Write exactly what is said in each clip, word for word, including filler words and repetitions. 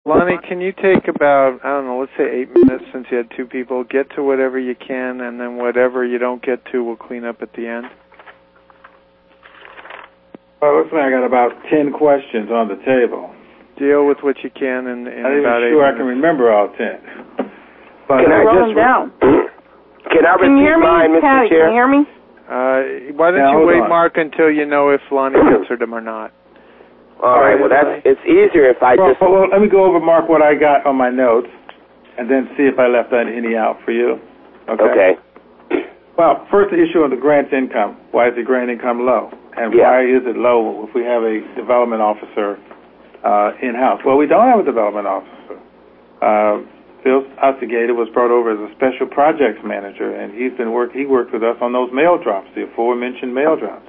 Lonnie, can you take about, I don't know, let's say eight minutes since you had two people, get to whatever you can, and then whatever you don't get to, we'll clean up at the end? Well, looks like I got about ten questions on the table. Deal with what you can in, in I'm about not eight sure minutes. I can remember all ten. But Can I Roll just them down. Can I Can you hear repeat me, mine, Mister Patty? Chair? Can you hear me? Uh, why don't Now, you hold wait, on. Mark, until you know if Lonnie answered them or not? All right. Well, that's it's easier if I well, just. well, let me go over, Mark, what I got on my notes, and then see if I left any out for you. Okay. Okay. Well, first the issue of the grant income. Why is the grant income low? And Yeah. why is it low if we have a development officer uh, in-house? Well, we don't have a development officer. Uh, Phil Ostigator was brought over as a special projects manager, and he's been work. He worked with us on those mail drops, the aforementioned mail drops.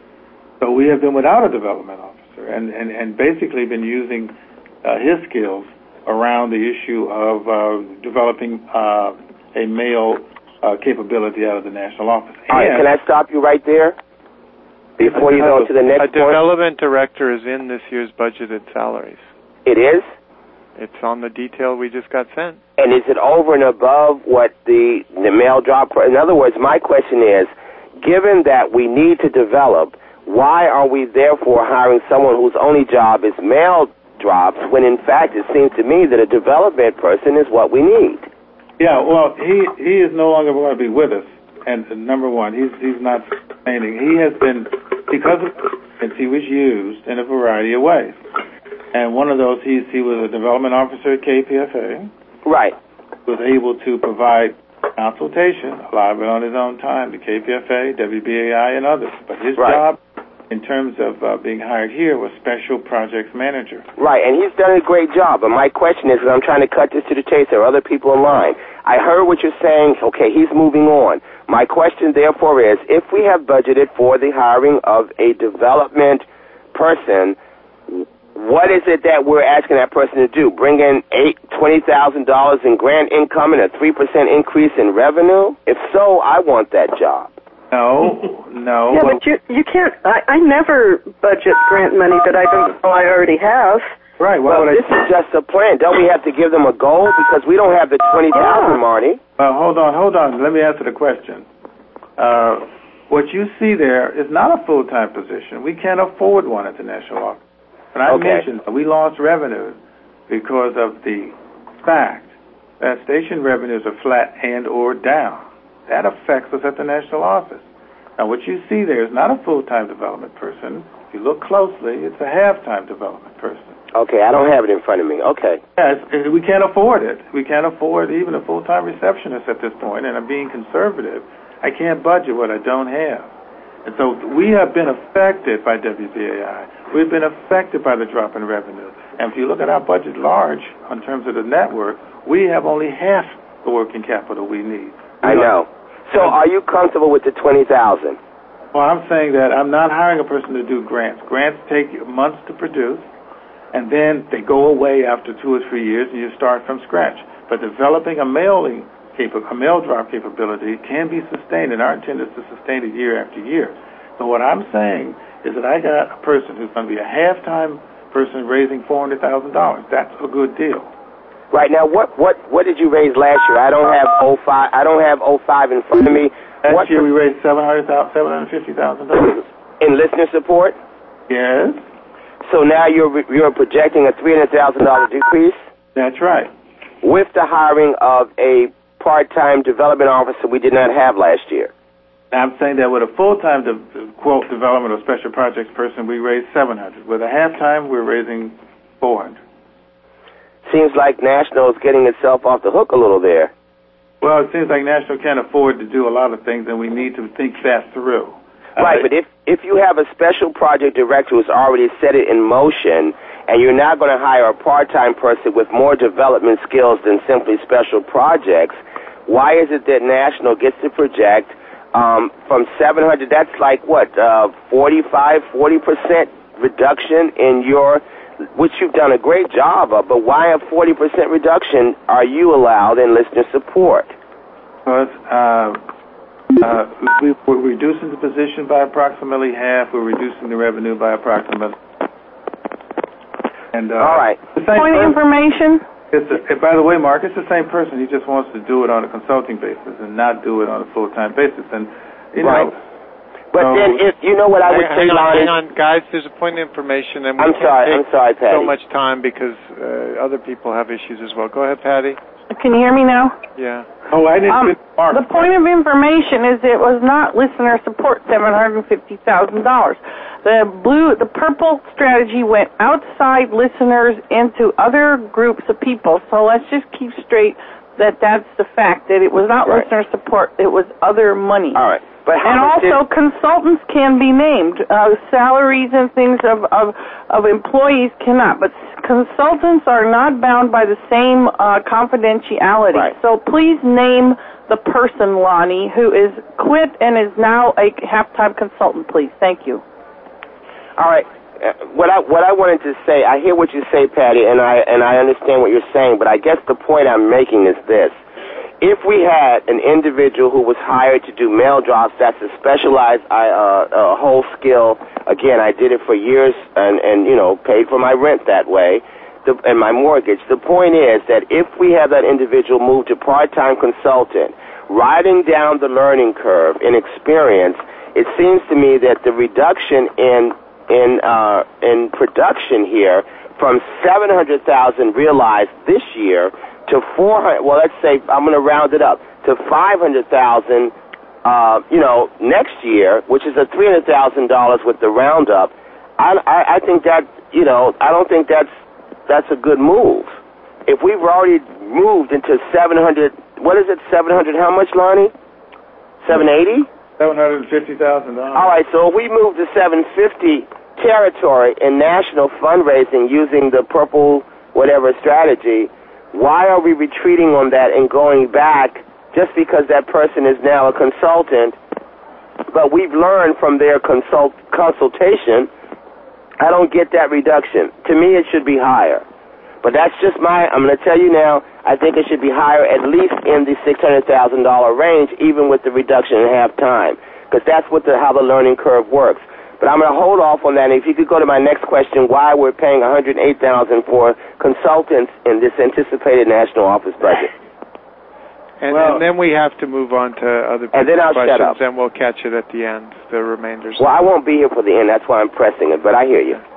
So we have been without a development officer, and, and, and basically been using uh, his skills around the issue of uh, developing uh, a mail uh, capability out of the national office. All right. Can I stop you right there before you go to the next A point? development director is in this year's budgeted salaries. It is. It's on the detail we just got sent. And is it over and above what the the mail drop? In other words, my question is, given that we need to develop, why are we therefore hiring someone whose only job is mail drops when, in fact, it seems to me that a development person is what we need? Yeah, well, he he is no longer going to be with us. And uh, number one, he's he's not sustaining. He has been, because of he was used in a variety of ways. And one of those, he's, he was a development officer at K P F A. Right. Was able to provide consultation, a lot of it on his own time, to K P F A, W B A I, and others. But his Right. job, in terms of uh, being hired here, was special projects manager. Right, and he's done a great job. But my question is, and I'm trying to cut this to the chase, there are other people in line. I heard what you're saying. Okay, he's moving on. My question, therefore, is, if we have budgeted for the hiring of a development person, what is it that we're asking that person to do? Bring in eight, twenty thousand dollars in grant income and a three percent increase in revenue? If so, I want that job. No, no. Yeah, but you you can't. I, I never budget grant money that I don't know I already have. Right. Why Well, would I this is just a plan. Don't we have to give them a goal? Because we don't have the twenty thousand, Yeah. Marty. Well, hold on, hold on. Let me answer the question. Uh, what you see there is not a full-time position. We can't afford one at the national office. And I Okay. mentioned that we lost revenue because of the fact that station revenues are flat and or down. That affects us at the national office. Now, what you see there is not a full-time development person. If you look closely, it's a half-time development person. Okay, I don't have it in front of me. Okay. Yes, we can't afford it. We can't afford even a full-time receptionist at this point, and I'm being conservative. I can't budget what I don't have. And so we have been affected by W B A I. We've been affected by the drop in revenue. And if you look at our budget large in terms of the network, we have only half the working capital we need. I know. So are you comfortable with the twenty thousand? Well, I'm saying that I'm not hiring a person to do grants. Grants take months to produce, and then they go away after two or three years, and you start from scratch. But developing a mailing a mail drop capability can be sustained, and our intent is to sustain it year after year. So what I'm saying is that I got a person who's going to be a half-time person raising four hundred thousand dollars. That's a good deal. Right now, what what what did you raise last year? I don't have oh five. I don't have oh five in front of me. Last what year we raised seven hundred thousand, seven hundred fifty thousand dollars. In listener support. Yes. So now you're you're projecting a three hundred thousand dollar decrease. That's right. With the hiring of a part-time development officer we did not have last year. I'm saying that with a full-time, de- quote, development or special projects person, we raised seven hundred. With a half-time, we're raising four hundred. Seems like National is getting itself off the hook a little there. Well, it seems like National can't afford to do a lot of things, and we need to think that through. Right, uh, but if, if you have a special project director who's already set it in motion, and you're not going to hire a part-time person with more development skills than simply special projects, why is it that National gets to project um, from seven hundred, that's like what, uh, forty-five, forty percent reduction in your, which you've done a great job of, but why a forty percent reduction are you allowed in listener support? Because uh, uh, we, we're reducing the position by approximately half. We're reducing the revenue by approximately. And uh, all right. The same Point of person, information. it's a, and by the way, Mark, it's the same person. He just wants to do it on a consulting basis and not do it on a full-time basis. And you Right. know, But so, then, if you know what I would hang, say, hang on, Lonnie. hang on, guys. There's a point of information, and we I'm can't sorry. take I'm sorry, Patty. so much time because uh, other people have issues as well. Go ahead, Patty. Can you hear me now? Yeah. oh, I didn't. Um, Mark. the point of information is it was not listener support, seven hundred fifty thousand dollars. The blue, the purple strategy went outside listeners into other groups of people. So let's just keep straight that that's the fact, that it was not Right. listener support, it was other money. All right. But how And much also, did, consultants can be named. Uh, salaries and things of, of, of employees cannot. But consultants are not bound by the same uh, confidentiality. Right. So please name the person, Lonnie, who is quit and is now a half-time consultant, please. Thank you. all right. Uh, what I what I wanted to say, I hear what you say, Patty, and I and I understand what you're saying. But I guess the point I'm making is this: if we had an individual who was hired to do mail drops, that's a specialized, uh, uh, whole skill. Again, I did it for years, and and you know paid for my rent that way, the, and my mortgage. The point is that if we have that individual move to part-time consultant, riding down the learning curve in experience, it seems to me that the reduction in in uh, in production here from seven hundred thousand realized this year to four hundred. Well, let's say I'm going to round it up to five hundred thousand. Uh, you know, next year, which is a three hundred thousand dollars with the roundup. I, I I think that you know I don't think that's that's a good move. If we've already moved into seven hundred, what is it? Seven hundred? How much, Lonnie? Seven eighty? seven hundred fifty thousand dollars. All right, so if we move to seven fifty territory in national fundraising using the purple whatever strategy, why are we retreating on that and going back just because that person is now a consultant? But we've learned from their consult consultation, I don't get that reduction. To me, it should be higher. But that's just my, I'm going to tell you now, I think it should be higher, at least in the six hundred thousand dollars range, even with the reduction in half time, because that's what the, how the learning curve works. But I'm going to hold off on that. And if you could go to my next question, why we're paying one hundred eight thousand dollars for consultants in this anticipated national office budget. And, Well- and then we have to move on to other And then I'll questions, shut up. and we'll catch it at the end, the remainders. Well, I won't be here for the end. That's why I'm pressing it, but I hear you.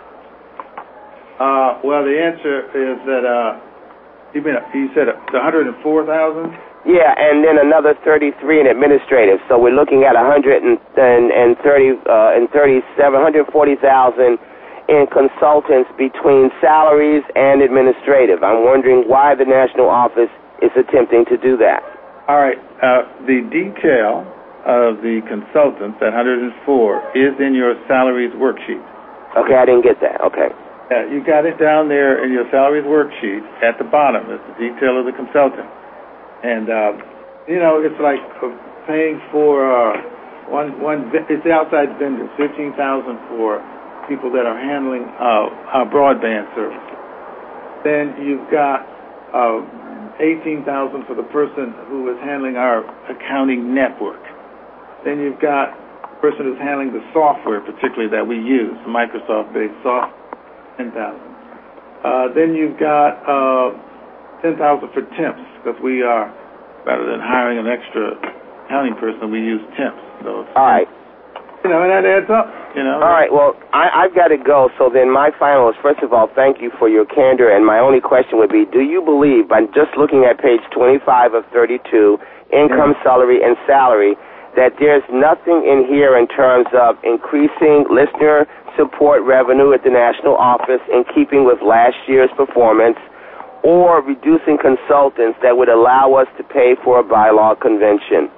Uh, well, the answer is that uh, you mean you said one hundred four thousand. Yeah, and then another thirty-three in administrative. So we're looking at one hundred thirty uh, and thirty-seven, one hundred forty thousand in consultants between salaries and administrative. I'm wondering why the national office is attempting to do that. All right. Uh, the detail of the consultants, that one hundred four, is in your salaries worksheet. Okay, I didn't get that. Okay. Uh, you got it down there in your salaries worksheet at the bottom. It's the detail of the consultant. And, uh, you know, it's like uh, paying for uh, one, one, it's the outside vendors, fifteen thousand dollars for people that are handling uh, our broadband service. Then you've got uh, eighteen thousand dollars for the person who is handling our accounting network. Then you've got the person who's handling the software, particularly that we use, Microsoft-based software, ten thousand dollars. Uh, then you've got uh, ten thousand dollars for temps, because we are, rather than hiring an extra accounting person, we use temps. So it's, All right. you know, and that adds up. You know. All right, well, I, I've got to go. So then my final is, first of all, thank you for your candor. And my only question would be, do you believe, by just looking at page twenty-five of thirty-two, income, yeah. salary, and salary, that there's nothing in here in terms of increasing listener support revenue at the national office in keeping with last year's performance, or reducing consultants that would allow us to pay for a bylaw convention?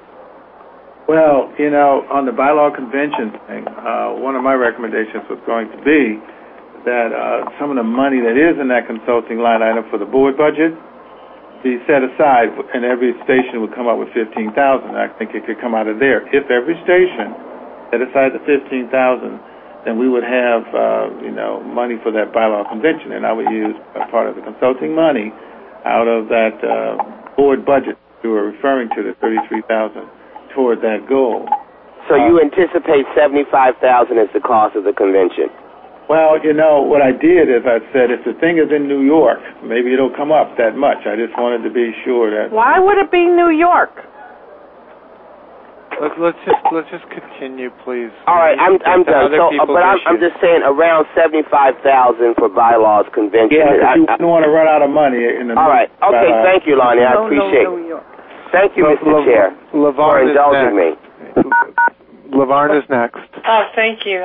Well, you know, on the bylaw convention thing, uh, one of my recommendations was going to be that uh, some of the money that is in that consulting line item for the board budget be set aside, and every station would come up with fifteen thousand dollars. I think it could come out of there. If every station set aside the fifteen thousand dollars, then we would have, uh, you know, money for that bylaw convention, and I would use a part of the consulting money out of that uh, board budget you were referring to, the thirty-three thousand dollars, toward that goal. So uh, you anticipate seventy-five thousand dollars as the cost of the convention? Well, you know, what I did is I said if the thing is in New York, maybe it'll come up that much. I just wanted to be sure that... Why would it be New York? Let's, let's just let's just continue, please. All right, I'm I'm done. So, uh, but I'm, I'm just saying around seventy-five thousand for bylaws convention. Yeah, I, you I, don't want to run out of money in the. All right, okay. Uh, thank you, Lonnie. I no, appreciate. No, New York. Thank you, Le, Mister Le, Chair, LeVarn for indulging me. LeVarn is next. Oh, thank you.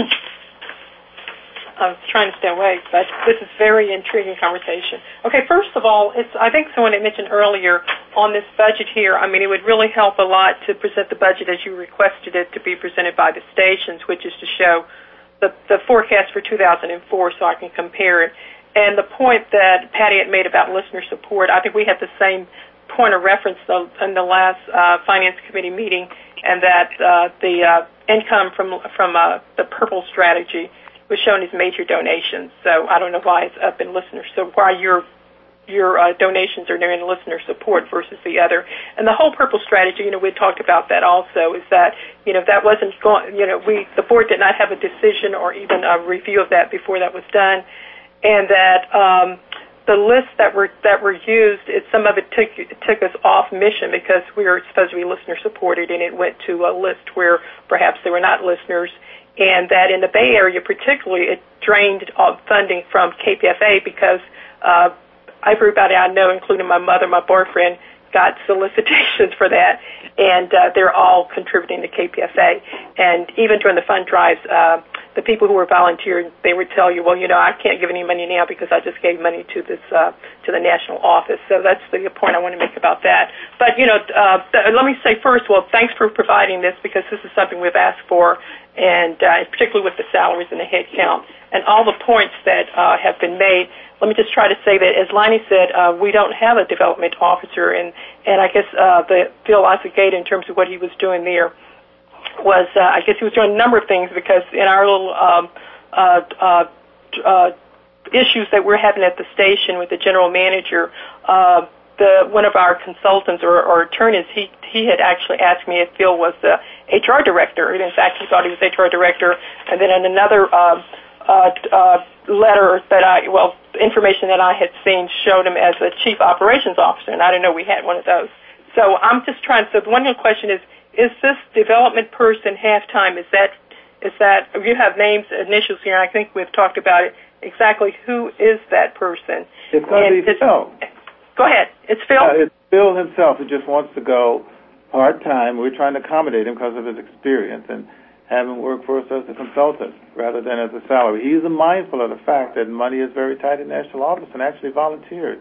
I was trying to stay awake, but this is very intriguing conversation. Okay, first of all, it's I think someone had mentioned earlier on this budget here, I mean, it would really help a lot to present the budget as you requested it to be presented by the stations, which is to show the, the forecast for two thousand four so I can compare it. And the point that Patty had made about listener support, I think we had the same point of reference in the last uh, Finance Committee meeting, and that uh, the uh, income from, from uh, the Purple strategy was shown as major donations. So I don't know why it's up in listener, so why your your uh, donations are there in listener support versus the other. And the whole Purple strategy, you know, we talked about that also, is that, you know, that wasn't going, you know, we, the board did not have a decision or even a review of that before that was done, and that um, the lists that were that were used, it, some of it took it took us off mission because we were supposed to be listener supported, and it went to a list where perhaps they were not listeners. And that in the Bay Area particularly, it drained all funding from K P F A because uh, everybody I know, including my mother, my boyfriend, got solicitations for that, and uh, they're all contributing to K P F A. And even during the fund drives, uh, the people who were volunteering, they would tell you, well, you know, I can't give any money now because I just gave money to this uh, to the national office. So that's the point I want to make about that. But, you know, uh, th- let me say first, well, thanks for providing this because this is something we've asked for, and uh, particularly with the salaries and the head count. And all the points that uh, have been made, let me just try to say that, as Lonnie said, uh, we don't have a development officer, and, and I guess uh, the Phil Osagata, in terms of what he was doing there, was, uh, I guess he was doing a number of things because in our little um, uh, uh, uh, issues that we're having at the station with the general manager, uh, the one of our consultants or, or attorneys, he he had actually asked me if Phil was the H R director. And in fact, he thought he was H R director. And then in another uh, uh, uh, letter that I, well, information that I had seen showed him as a chief operations officer, and I didn't know we had one of those. So I'm just trying. So the one question is: is this development person halftime? Is that is that you have names, initials here? And I think we've talked about it. Exactly who is that person? It's going to be Phil. Go ahead. It's Phil? Uh, it's Phil himself who just wants to go part-time. We're trying to accommodate him because of his experience and have him work for us as a consultant rather than as a salary. He's mindful of the fact that money is very tight in national office and actually volunteered.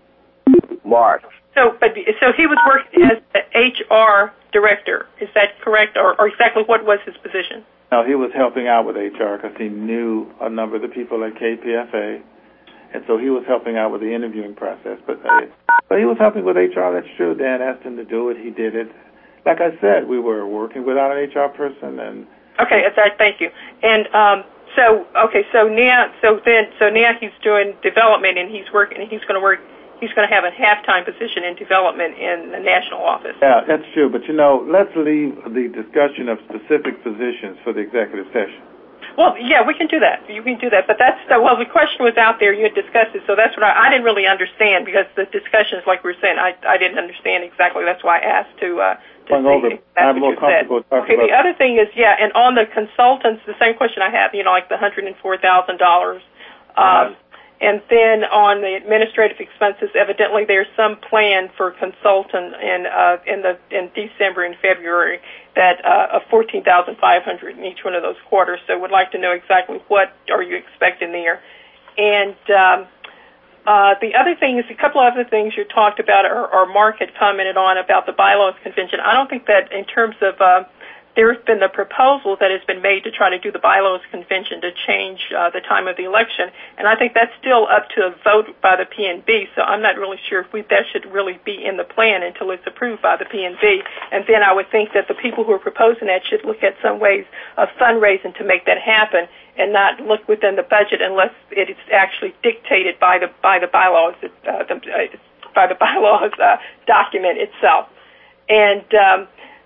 Mark. So, but so he was working as the H R director. Is that correct? Or, or exactly what was his position? No, he was helping out with H R because he knew a number of the people at K P F A. And so he was helping out with the interviewing process. But uh, but he was helping with H R, that's true. Dan asked him to do it. He did it. Like I said, we were working without an H R person. And okay, that, thank you. And um, so, okay, so now, so then, so now he's doing development, and he's working. He's going to work. He's going to have a half-time position in development in the national office. Yeah, that's true. But you know, let's leave the discussion of specific positions for the executive session. Well, yeah, we can do that. You can do that. But that's, the, well, the question was out there. You had discussed it, so that's what I, I didn't really understand because the discussions, like we were saying, I, I didn't understand exactly. That's why I asked to, uh, to see over. if that's I'm what more you said. Okay, the other thing is, yeah, and on the consultants, the same question I have, you know, like the one hundred four thousand dollars. Um, and then on the administrative expenses, evidently there's some plan for consultant in uh, in the in December and February that uh, of fourteen thousand five hundred dollars in each one of those quarters. So would like to know exactly what are you expecting there. And um, uh, the other thing is a couple of other things you talked about, or, or Mark had commented on about the bylaws convention. I don't think that in terms of uh, there's been the proposal that has been made to try to do the bylaws convention to change uh, the time of the election, and I think that's still up to a vote by the P N B, so I'm not really sure if we, that should really be in the plan until it's approved by the P N B. And then I would think that the people who are proposing that should look at some ways of fundraising to make that happen and not look within the budget unless it is actually dictated by the by the bylaws, uh, the, uh, by the bylaws uh, document itself. And um,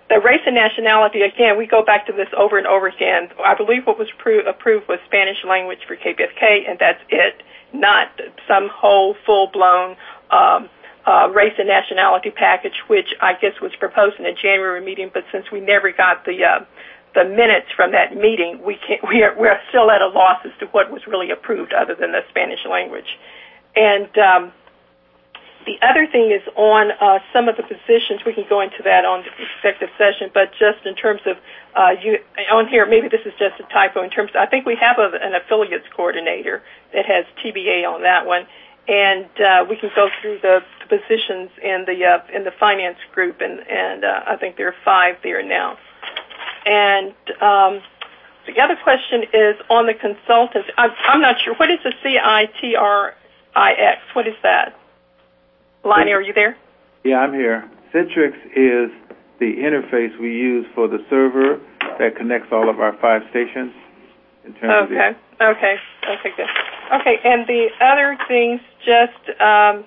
the race and nationality, again, we go back to this over and over again. I believe what was approved, approved was Spanish language for K P F K, and that's it, not some whole full-blown um, uh, race and nationality package, which I guess was proposed in a January meeting, but since we never got the uh, the minutes from that meeting, we can't, we are, we're still at a loss as to what was really approved other than the Spanish language. And um, the other thing is on uh, some of the positions. We can go into that on the executive session, but just in terms of uh, you on here, maybe this is just a typo. In terms, I think we have a, an affiliates coordinator that has T B A on that one, and uh, we can go through the, the positions in the uh, in the finance group, and and uh, I think there are five there now. And um, the other question is on the consultants. I'm, I'm not sure what is the C I T R I X. What is that? Lonnie, are you there? Yeah, I'm here. Citrix is the interface we use for the server that connects all of our five stations. In terms okay, of the okay, okay, good. Okay, and the other things just, um,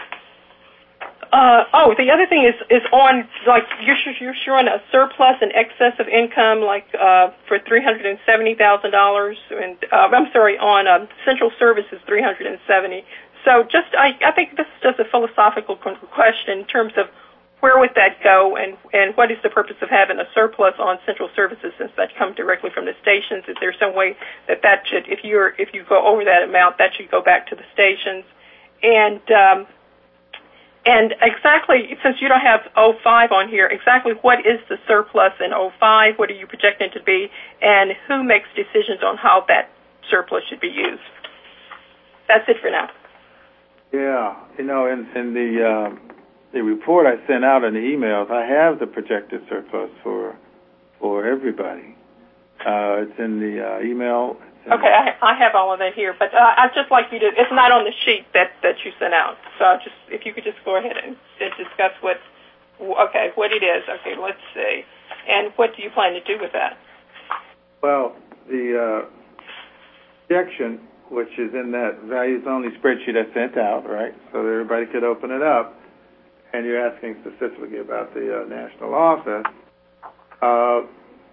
uh, oh, the other thing is, is on, like, you're, you're showing a surplus and excess of income, like, uh, for three hundred seventy thousand dollars, and, uh, I'm sorry, on um, central services, three hundred seventy thousand dollars. So just, I, I think this is just a philosophical question in terms of where would that go, and, and what is the purpose of having a surplus on central services since that comes directly from the stations? Is there some way that that should, if you're, if you go over that amount, that should go back to the stations? And, um, and exactly, since you don't have oh five on here, exactly what is the surplus in oh five? What are you projecting to be? And who makes decisions on how that surplus should be used? That's it for now. Yeah, you know, in, in the uh, the report I sent out in the emails, I have the projected surplus for for everybody. Uh, it's in the uh, email. In okay, I, I have all of that here, but uh, I'd just like you to. It's not on the sheet that, that you sent out, so I'll just if you could just go ahead and, and discuss what. Okay, what it is. Okay, let's see, and what do you plan to do with that? Well, the uh, projection, which is in that values-only spreadsheet I sent out, right, so that everybody could open it up, and you're asking specifically about the uh, national office, uh,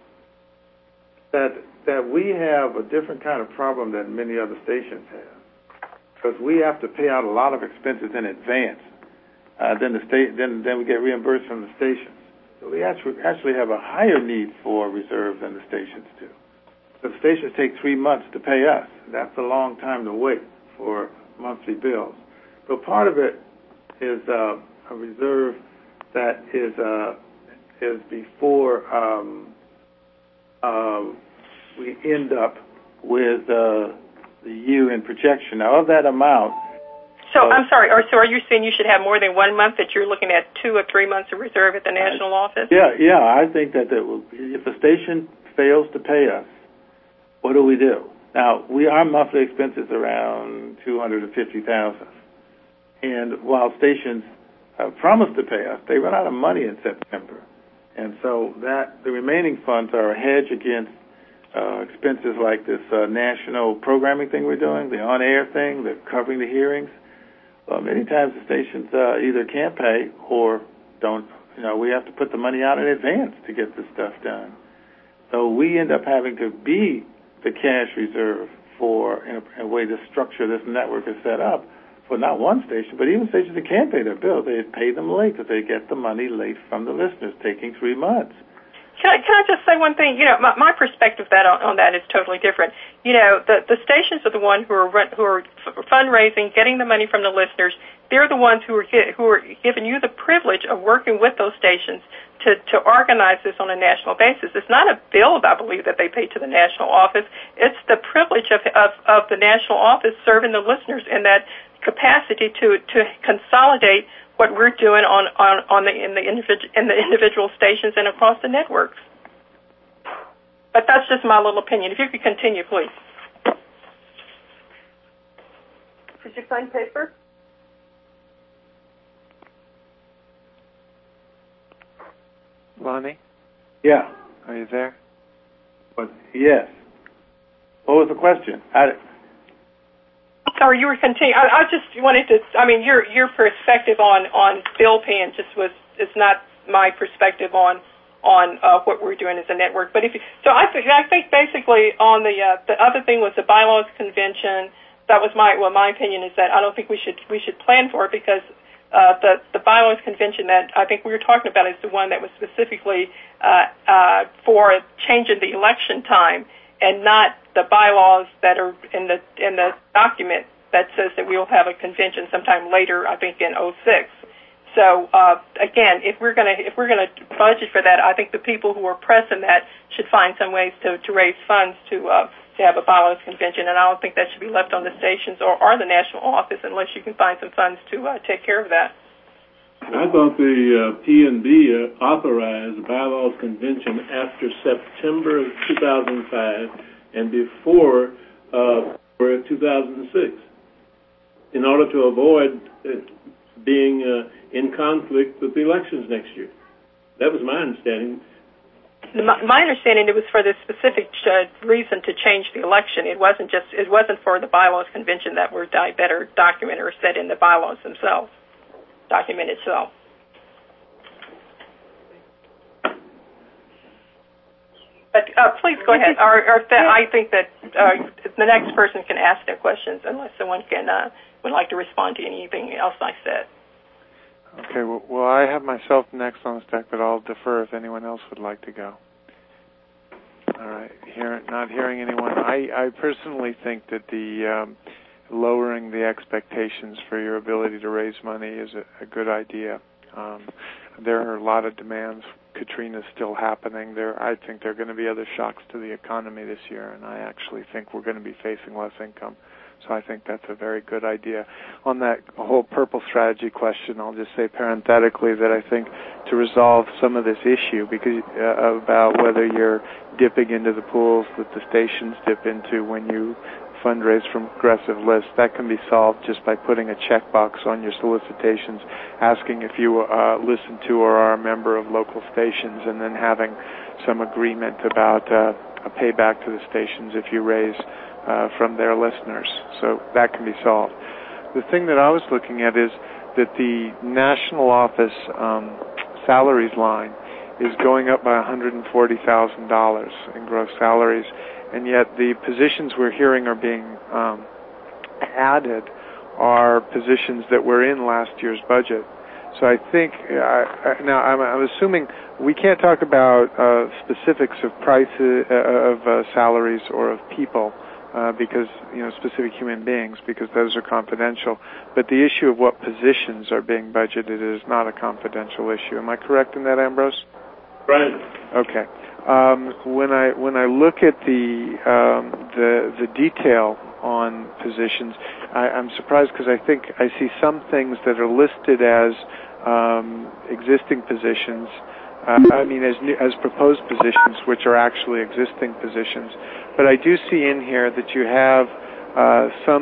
that that we have a different kind of problem than many other stations have, because we have to pay out a lot of expenses in advance. Uh, then the state, then then we get reimbursed from the stations. So we actually actually have a higher need for reserve than the stations do. The stations take three months to pay us. That's a long time to wait for monthly bills. So part of it is uh, a reserve that is uh, is before um, uh, we end up with uh, the year-end projection. Now, of that amount. So uh, I'm sorry. Or so are you saying you should have more than one month? That you're looking at two or three months of reserve at the national uh, office? Yeah, yeah. I think that there will, if a station fails to pay us, what do we do? Now, we our monthly expenses around two hundred and fifty thousand, and while stations uh, promise to pay us, they run out of money in September, and so that the remaining funds are a hedge against uh, expenses like this uh, national programming thing we're doing, the on-air thing, the covering the hearings. Well, many times the stations uh, either can't pay or don't. You know, we have to put the money out in advance to get this stuff done. So we end up having to be the cash reserve for, in a, in a way, the structure this network is set up for not one station, but even stations that can't pay their bills. They pay them late because they get the money late from the listeners, taking three months. Can I, can I just say one thing? You know, my, my perspective that on, on that is totally different. You know, the, the stations are the ones who are run, who are fundraising, getting the money from the listeners. They're the ones who are get, who are giving you the privilege of working with those stations to, to organize this on a national basis. It's not a bill, I believe, that they pay to the national office. It's the privilege of of, of the national office serving the listeners in that capacity to to consolidate what we're doing on, on, on the in the individual in the individual stations and across the networks. But that's just my little opinion. If you could continue, please. Did you sign paper? Lonnie? Yeah. Are you there? But yes. What was the question? I, Sorry, you were continuing. I, I just wanted to. I mean, your your perspective on, on bill paying just was is not my perspective on on uh, what we're doing as a network. But if you, so, I think I think basically on the uh, the other thing was the bylaws convention. That was my well, my opinion is that I don't think we should we should plan for it because uh, the the bylaws convention that I think we were talking about is the one that was specifically uh, uh, for changing the election time, and not the bylaws that are in the in the document that says that we will have a convention sometime later. I think in oh six. So uh, again, if we're gonna if we're gonna budget for that, I think the people who are pressing that should find some ways to, to raise funds to uh, to have a bylaws convention, and I don't think that should be left on the stations or, or the national office unless you can find some funds to uh, take care of that. I thought the uh, P N B uh, authorized the bylaws convention after September of two thousand five and before uh, for two thousand six, in order to avoid uh, being uh, in conflict with the elections next year. That was my understanding. My, my understanding, it was for this specific uh, reason to change the election. It wasn't just it wasn't for the bylaws convention that were di- better documented or set in the bylaws themselves, document itself. But uh, please go ahead. Or, or that, I think that uh, the next person can ask their questions unless someone can uh, would like to respond to anything else I said. Okay, well, well, I have myself next on the stack, but I'll defer if anyone else would like to go. All right, Hear, not hearing anyone. I, I personally think that the um, lowering the expectations for your ability to raise money is a, a good idea. Um, there are a lot of demands. Katrina's still happening. There, I think there are going to be other shocks to the economy this year, and I actually think we're going to be facing less income. So I think that's a very good idea. On that whole purple strategy question, I'll just say parenthetically that I think to resolve some of this issue because uh, about whether you're dipping into the pools that the stations dip into when you fundraise from aggressive lists, that can be solved just by putting a checkbox on your solicitations asking if you uh, listen to or are a member of local stations and then having some agreement about uh, a payback to the stations if you raise Uh, from their listeners. So that can be solved. The thing that I was looking at is that the national office um, salaries line is going up by one hundred forty thousand dollars in gross salaries, and yet the positions we're hearing are being um, added are positions that were in last year's budget. So I think, uh, now I'm, I'm assuming we can't talk about uh, specifics of prices, uh, of uh, salaries or of people, Uh, because, you know, specific human beings, because those are confidential. But the issue of what positions are being budgeted is not a confidential issue. Am I correct in that, Ambrose? Right. Okay. Um, when I when I look at the um, the the detail on positions, I, I'm surprised because I think I see some things that are listed as um, existing positions. Uh, I mean, as new, as proposed positions, which are actually existing positions. But I do see in here that you have uh, some,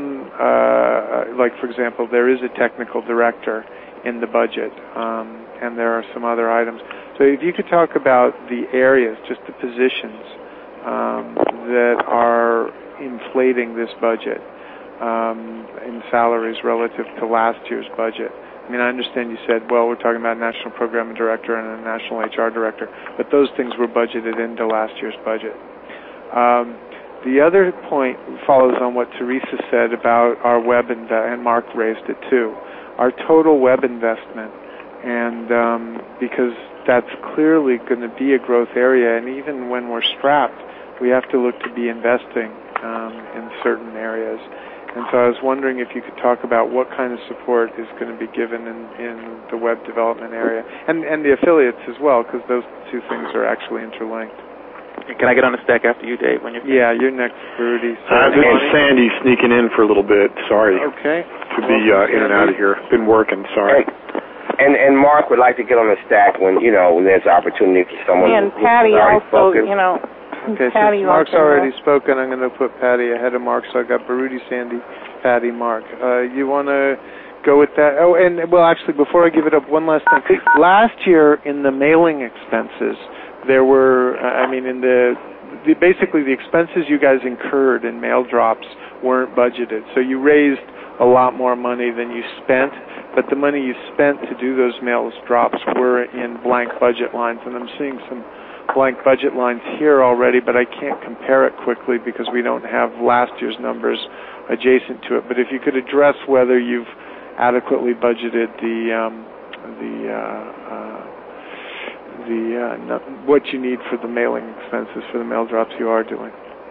uh, like, for example, there is a technical director in the budget, um, and there are some other items. So if you could talk about the areas, just the positions um, that are inflating this budget um, in salaries relative to last year's budget. I mean, I understand you said, well, we're talking about a national program director and a national H R director, but those things were budgeted into last year's budget. Um, the other point follows on what Teresa said about our web, inve- and Mark raised it too, our total web investment, and um, because that's clearly going to be a growth area, and even when we're strapped, we have to look to be investing um, in certain areas. And so I was wondering if you could talk about what kind of support is going to be given in, in the web development area, and, and the affiliates as well, because those two things are actually interlinked. Can I get on the stack after you, Dave? When you're yeah, you're next, Rudy. So uh, this is Sandy sneaking in for a little bit. Sorry. Okay. To be uh, in and out of here. Been working. Sorry. And and Mark would like to get on the stack when you know when there's an opportunity for someone. And Patty also, spoken. you know. Okay, Patty since Mark's also already knows. spoken, I'm going to put Patty ahead of Mark. So I got Baruti, Sandy, Patty, Mark. Uh, you want to go with that? Oh, and well, actually, before I give it up, one last thing. Last year, in the mailing expenses, there were, I mean, in the, the basically the expenses you guys incurred in mail drops weren't budgeted. So you raised a lot more money than you spent, but the money you spent to do those mail drops were in blank budget lines, and I'm seeing some blank budget lines here already, but I can't compare it quickly because we don't have last year's numbers adjacent to it. But if you could address whether you've adequately budgeted the um, the uh, uh, the uh, no, what you need for the mailing expenses for the mail drops you are doing.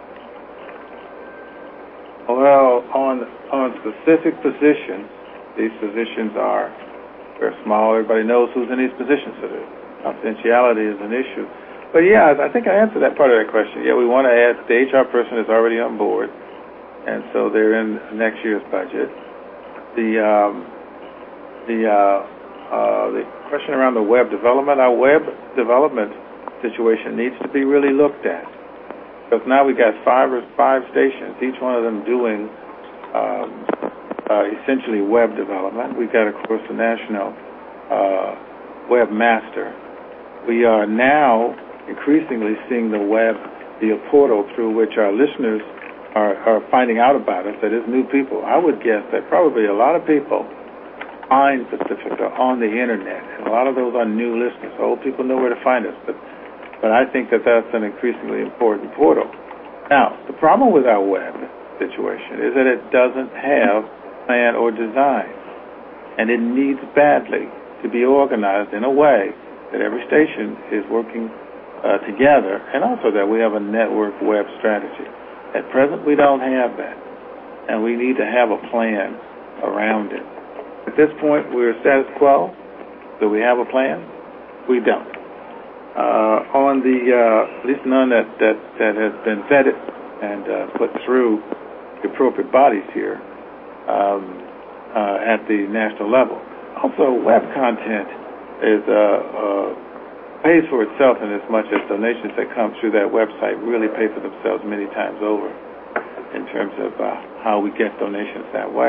Well, on on specific positions, these positions are very small. Everybody knows who's in these positions, so the confidentiality is an issue. But yeah, I think I answered that part of that question. Yeah, we want to add, the H R person is already on board, and so they're in next year's budget. The um, the uh, uh, the question around the web development, our web development situation needs to be really looked at, because now we've got five or five stations, each one of them doing um, uh, essentially web development. We've got, of course, the national uh, webmaster. We are now increasingly seeing the web be a portal through which our listeners are, are finding out about us, that is, new people. I would guess that probably a lot of people find Pacifica on the internet, and a lot of those are new listeners. Old people know where to find us, but, but I think that that's an increasingly important portal. Now, the problem with our web situation is that it doesn't have plan or design, and it needs badly to be organized in a way that every station is working Uh, together, and also that we have a network web strategy. At present, we don't have that, and we need to have a plan around it. At this point, we're status quo. Do we have a plan? We don't. Uh, on the, uh, at least none that, that, that has been vetted and uh, put through the appropriate bodies here um, uh, at the national level. Also, web content is uh, uh, pays for itself in as much as donations that come through that website really pay for themselves many times over in terms of uh, how we get donations that way.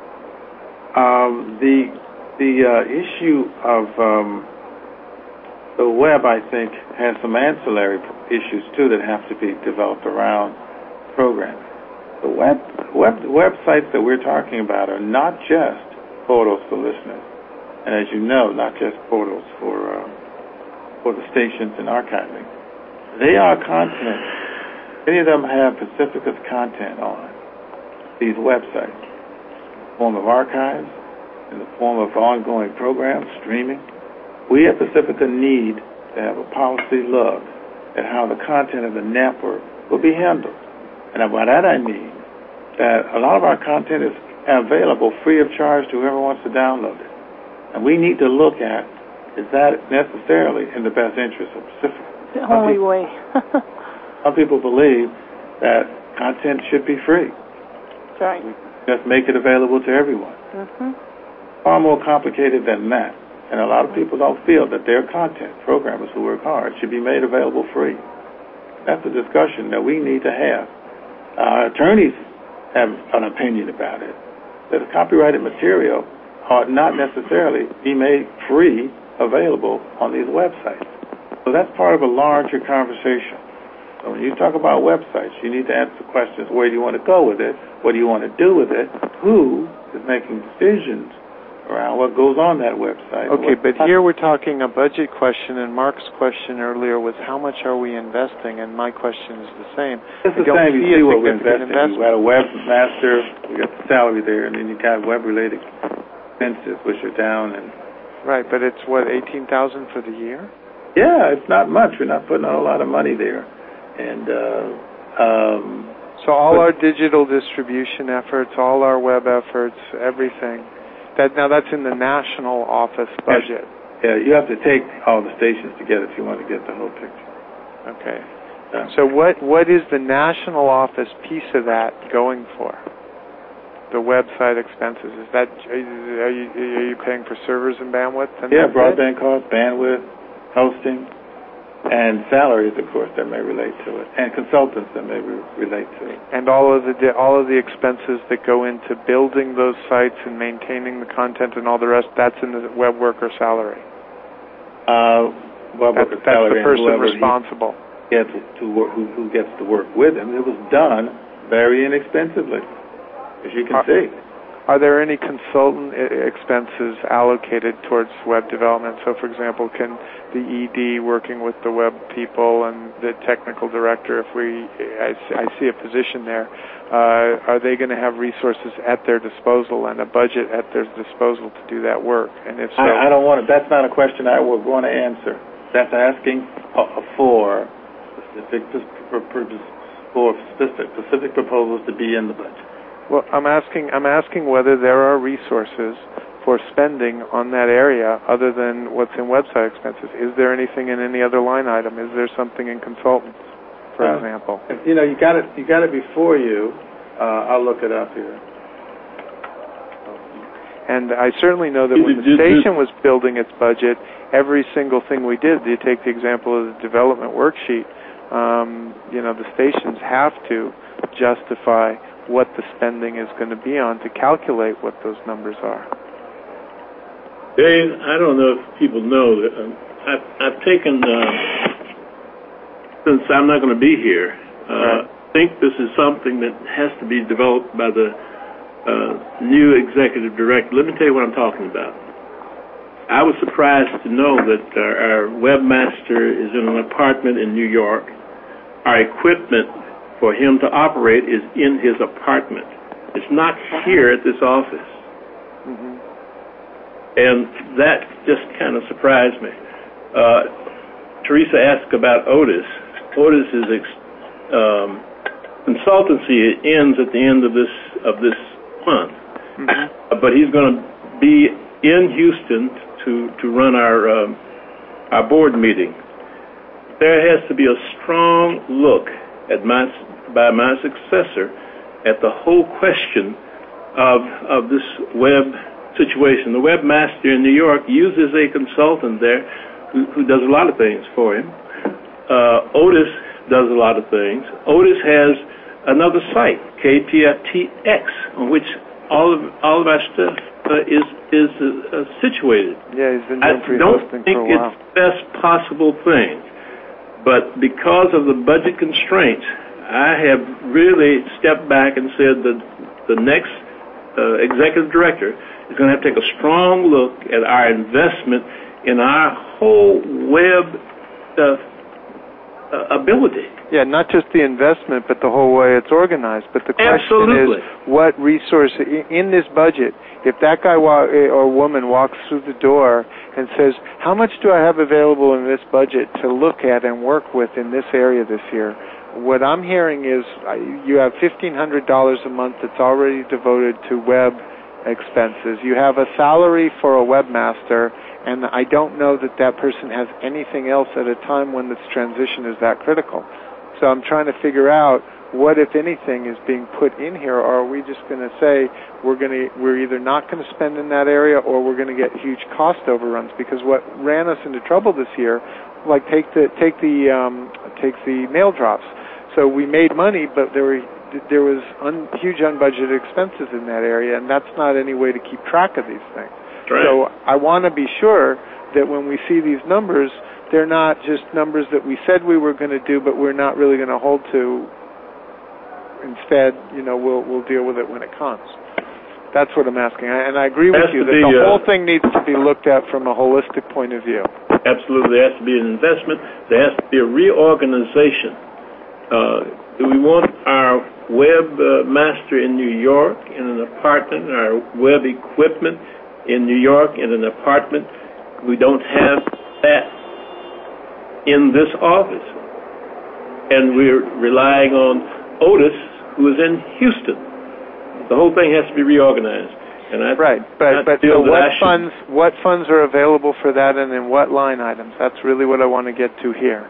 Um, the the uh, issue of um, the web, I think, has some ancillary issues too that have to be developed around programming. The web, web the websites that we're talking about are not just portals for listeners, and as you know, not just portals for uh, for the stations and archiving. They are content. Many of them have Pacifica's content on these websites in the form of archives, in the form of ongoing programs, streaming. We at Pacifica need to have a policy look at how the content of the network will be handled. And by that I mean that a lot of our content is available free of charge to whoever wants to download it. And we need to look at, is that necessarily in the best interest of Pacifica? The only people, way. Some people believe that content should be free. That's right. Just make it available to everyone. Mm-hmm. Far more complicated than that. And a lot of people don't feel that their content, programmers who work hard, should be made available free. That's a discussion that we need to have. Our attorneys have an opinion about it, that copyrighted material ought not necessarily be made free available on these websites. So that's part of a larger conversation. So when you talk about websites, you need to answer questions: where do you want to go with it? What do you want to do with it? Who is making decisions around what goes on that website? Okay, but here we're talking a budget question, and Mark's question earlier was how much are we investing, and my question is the same. It's the same. You see what we're investing. We've got a webmaster, we got the salary there, and then you got web-related expenses, which are down. And right, but it's what, eighteen thousand for the year? Yeah, it's not much. We're not putting a whole lot of money there, and uh, um, so all our digital distribution efforts, all our web efforts, everything. That now that's in the national office budget. Yeah, you have to take all the stations together if you want to get the whole picture. Okay. Yeah. So what what is the national office piece of that going for? The website expenses, is that, are you, are you paying for servers and bandwidth? And yeah, broadband costs, bandwidth, hosting, and salaries, of course, that may relate to it, and consultants that may re- relate to it. And all of the all of the expenses that go into building those sites and maintaining the content and all the rest, that's in the web worker salary? Uh, web that's, worker that's salary. the person responsible. Gets to work, who, who gets to work with him. It was done very inexpensively. as you can are, see. Are there any consultant expenses allocated towards web development? So, for example, can the E D working with the web people and the technical director, if we, I, I see a position there, uh, are they going to have resources at their disposal and a budget at their disposal to do that work? And if so, I, I don't want to. That's not a question I would want to answer. That's asking for specific for specific, specific proposals to be in the budget. Well, I'm asking. I'm asking whether there are resources for spending on that area other than what's in website expenses. Is there anything in any other line item? Is there something in consultants, for uh, example? You know, you got it. You got it before you. Uh, I'll look it up here. And I certainly know that when the station was building its budget, every single thing we did. You take the example of the development worksheet. Um, you know, the stations have to justify what the spending is going to be on to calculate what those numbers are. Dave, I don't know if people know that um, I've, I've taken, uh, since I'm not going to be here, uh, right. I think this is something that has to be developed by the uh, new executive director. Let me tell you what I'm talking about. I was surprised to know that our, our webmaster is in an apartment in New York. Our equipment for him to operate is in his apartment. It's not here at this office. Mm-hmm. And that just kind of surprised me. Uh, Teresa asked about Otis. Otis's ex- um, consultancy ends at the end of this of this month, mm-hmm. but he's going to be in Houston to to run our um, our board meeting. There has to be a strong look at my by my successor at the whole question of of this web situation. The webmaster in New York uses a consultant there who, who does a lot of things for him. Uh, Otis does a lot of things. Otis has another site, K P F T X, on which all of all of our stuff uh, is is uh, uh, situated. Yeah, he's been doing free I don't hosting think for a it's while. the best possible thing, but because of the budget constraints, I have really stepped back and said that the next uh, executive director is going to have to take a strong look at our investment in our whole web uh, uh, ability. Yeah, not just the investment, but the whole way it's organized. But the question Absolutely. is, what resource in this budget, if that guy wa- or woman walks through the door and says, how much do I have available in this budget to look at and work with in this area this year? What I'm hearing is you have fifteen hundred dollars a month that's already devoted to web expenses. You have a salary for a webmaster, and I don't know that that person has anything else at a time when this transition is that critical. So I'm trying to figure out what, if anything, is being put in here, or are we just going to say we're going to we're either not going to spend in that area or we're going to get huge cost overruns? Because what ran us into trouble this year, like take the take the um, take the mail drops. So we made money, but there were there was un, huge unbudgeted expenses in that area, and that's not any way to keep track of these things. Right. So I want to be sure that when we see these numbers, they're not just numbers that we said we were going to do, but we're not really going to hold to. Instead, you know, we'll we'll deal with it when it comes. That's what I'm asking, I, and I agree with you that be, the uh, whole thing needs to be looked at from a holistic point of view. Absolutely, there has to be an investment. There has to be a reorganization. Uh, do we want our web uh, master in New York in an apartment, our web equipment in New York in an apartment? We don't have that in this office. And we're relying on Otis, who is in Houston. The whole thing has to be reorganized. And I, right, but, but so what funds, what funds are available for that and in what line items? That's really what I want to get to here.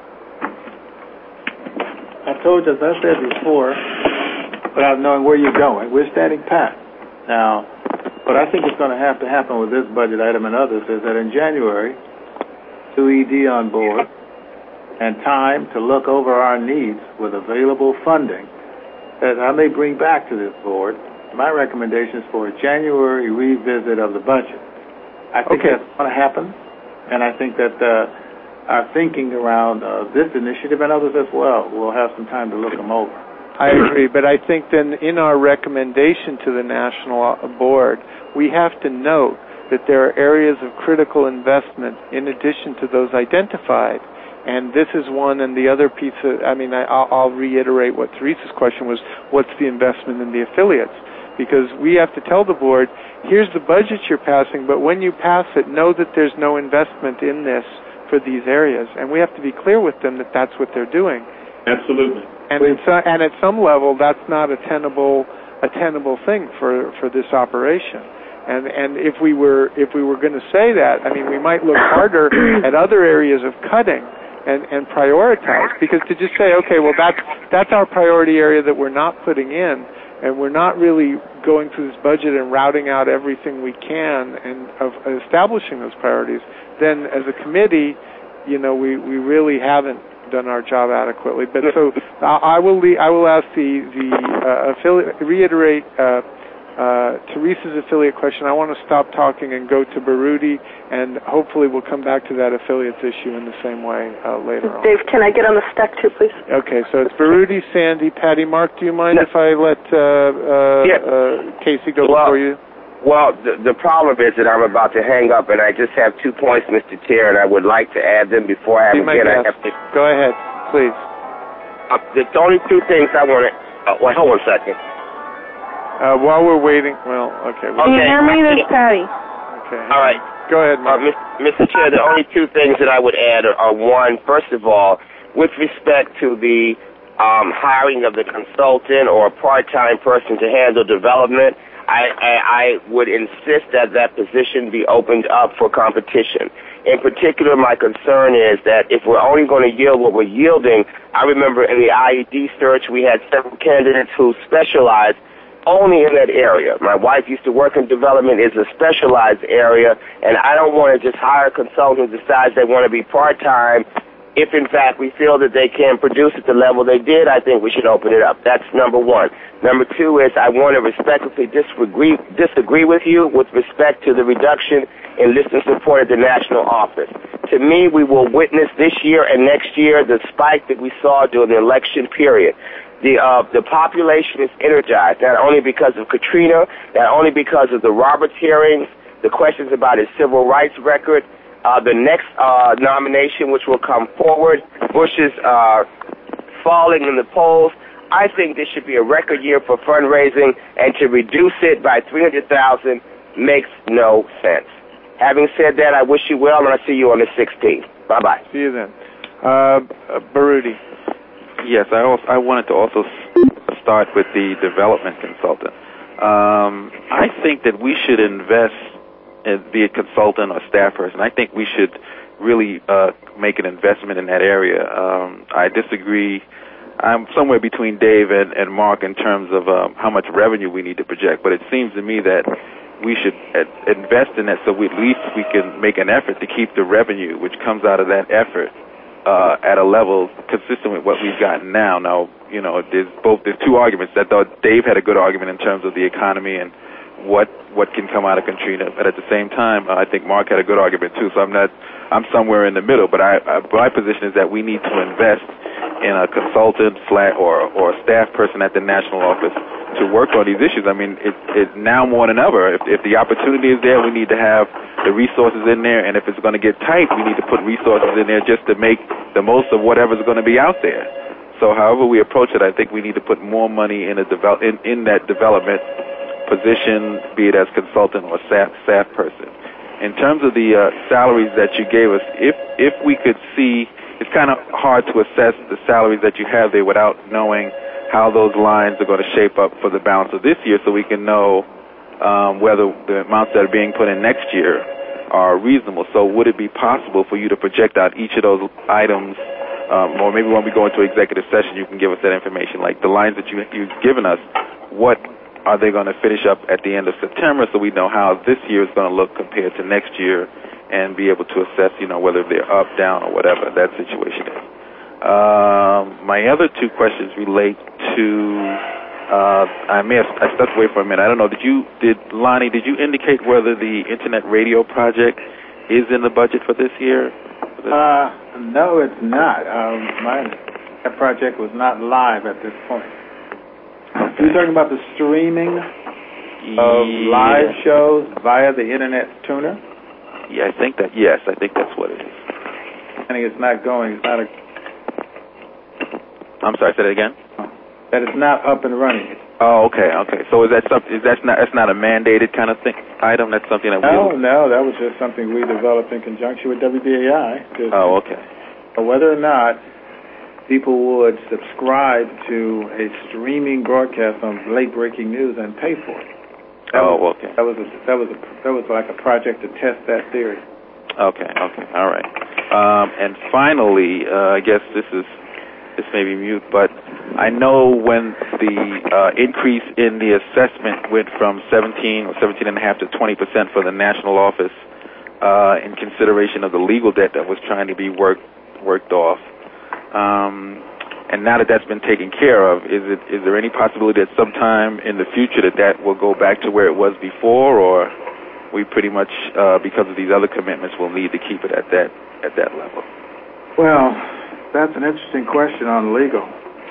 I told you, as I said before, without knowing where you're going, we're standing pat. Now, what I think is going to have to happen with this budget item and others is that in January, two E D on board, and time to look over our needs with available funding, that I may bring back to this board my recommendations for a January revisit of the budget. I think okay. that's going to happen, and I think that uh, our thinking around uh, this initiative and others as well, we'll have some time to look them over. I agree, but I think then in our recommendation to the National Board, we have to note that there are areas of critical investment in addition to those identified. And this is one, and the other piece of, I mean, I, I'll, I'll reiterate what Teresa's question was, what's the investment in the affiliates? Because we have to tell the board, here's the budget you're passing, but when you pass it, know that there's no investment in this for these areas. And we have to be clear with them that that's what they're doing. Absolutely. And, it's, uh, and at some level, that's not a tenable, a tenable thing for, for this operation. And and if we were if we were going to say that, I mean, we might look harder at other areas of cutting and, and prioritize. Because to just say, okay, well, that's that's our priority area that we're not putting in, and we're not really going through this budget and routing out everything we can and of establishing those priorities, then as a committee, you know, we, we really haven't done our job adequately. But so I will I will ask the the uh, affiliate reiterate. Uh, Uh, Teresa's affiliate question. I want to stop talking and go to Baruti, and hopefully we'll come back to that affiliates issue in the same way uh, later on. Dave, can I get on the stack too, please? Okay, so it's Baruti, Sandy, Patty, Mark. Do you mind no. if I let uh, uh, yeah. uh, Casey go well, before you? Well, the, the problem is that I'm about to hang up, and I just have two points, Mister Chair, and I would like to add them before I Be begin. I have to... Go ahead, please. Uh, the only two things I want to... Uh, well, hold on a second. Uh, while we're waiting, well, okay. okay. Can you hear me? This is Patty. Okay. All right. Go ahead, Mark. Uh, Mister Chair, the only two things that I would add are, are one, first of all, with respect to the um, hiring of the consultant or a part-time person to handle development, I, I, I would insist that that position be opened up for competition. In particular, my concern is that if we're only going to yield what we're yielding, I remember in the I E D search we had several candidates who specialized only in that area. My wife used to work in development. It's a specialized area, and I don't want to just hire a consultant who decides they want to be part-time. If, in fact, we feel that they can produce at the level they did, I think we should open it up. That's number one. Number two is I want to respectfully disagree, disagree with you with respect to the reduction in listener support at the national office. To me, we will witness this year and next year the spike that we saw during the election period. The uh, the population is energized, not only because of Katrina, not only because of the Roberts hearings, the questions about his civil rights record, uh, the next uh, nomination which will come forward, Bush's uh, falling in the polls. I think this should be a record year for fundraising, and to reduce it by three hundred thousand dollars makes no sense. Having said that, I wish you well, and I'll see you on the sixteenth. Bye-bye. See you then. Uh, Baruti. Yes, I also I wanted to also start with the development consultant. Um, I think that we should invest, in, be a consultant or staff person. I think we should really uh, make an investment in that area. Um, I disagree. I'm somewhere between Dave and, and Mark in terms of um, how much revenue we need to project, but it seems to me that we should uh, invest in that so we, at least we can make an effort to keep the revenue which comes out of that effort Uh, at a level consistent with what we've got now. Now, you know, there's both there's two arguments. I thought Dave had a good argument in terms of the economy and what what can come out of Katrina, but at the same time, uh, I think Mark had a good argument too. So I'm not, I'm somewhere in the middle. But I, I my position is that we need to invest in a consultant slash or or staff person at the national office to work on these issues. I mean, it's it's now more than ever. If if the opportunity is there, we need to have the resources in there, and if it's going to get tight, we need to put resources in there just to make the most of whatever's going to be out there. So however we approach it, I think we need to put more money in a develop in, in that development position, be it as consultant or staff staff person. In terms of the uh, salaries that you gave us, if if we could see, it's kind of hard to assess the salaries that you have there without knowing how those lines are going to shape up for the balance of this year, so we can know um, whether the amounts that are being put in next year are reasonable. So would it be possible for you to project out each of those items, um, or maybe when we go into executive session, you can give us that information, like the lines that you, you've given us, what are they going to finish up at the end of September, so we know how this year is going to look compared to next year, and be able to assess, you know, whether they're up, down, or whatever that situation is. Um, my other two questions relate to, uh, I may have, I stepped away for a minute. I don't know, did you, did, Lonnie, did you indicate whether the Internet Radio project is in the budget for this year? For this? Uh, no, it's not. Um, my, that project was not live at this point. Okay. You're talking about the streaming of yeah. live shows via the Internet tuner? Yeah, I think that, yes, I think that's what it is. I think it's not going, it's not a... I'm sorry, say that again? That it's not up and running. Oh, okay, okay. So is that something, is that not, that's not a mandated kind of thing, item? That's something that we... No, no, that was just something we developed in conjunction with W B A I. Oh, okay. Whether or not people would subscribe to a streaming broadcast on late-breaking news and pay for it. That oh, was, okay. That was a, that was a, that was like a project to test that theory. Okay, okay, all right. Um, and finally, uh, I guess this is this may be mute, but I know when the uh, increase in the assessment went from seventeen or seventeen and a half to twenty percent for the national office, uh, in consideration of the legal debt that was trying to be worked worked off. Um, and now that that's been taken care of, is it is there any possibility that sometime in the future that that will go back to where it was before, or we pretty much, uh, because of these other commitments, will need to keep it at that at that level? Well, that's an interesting question on legal.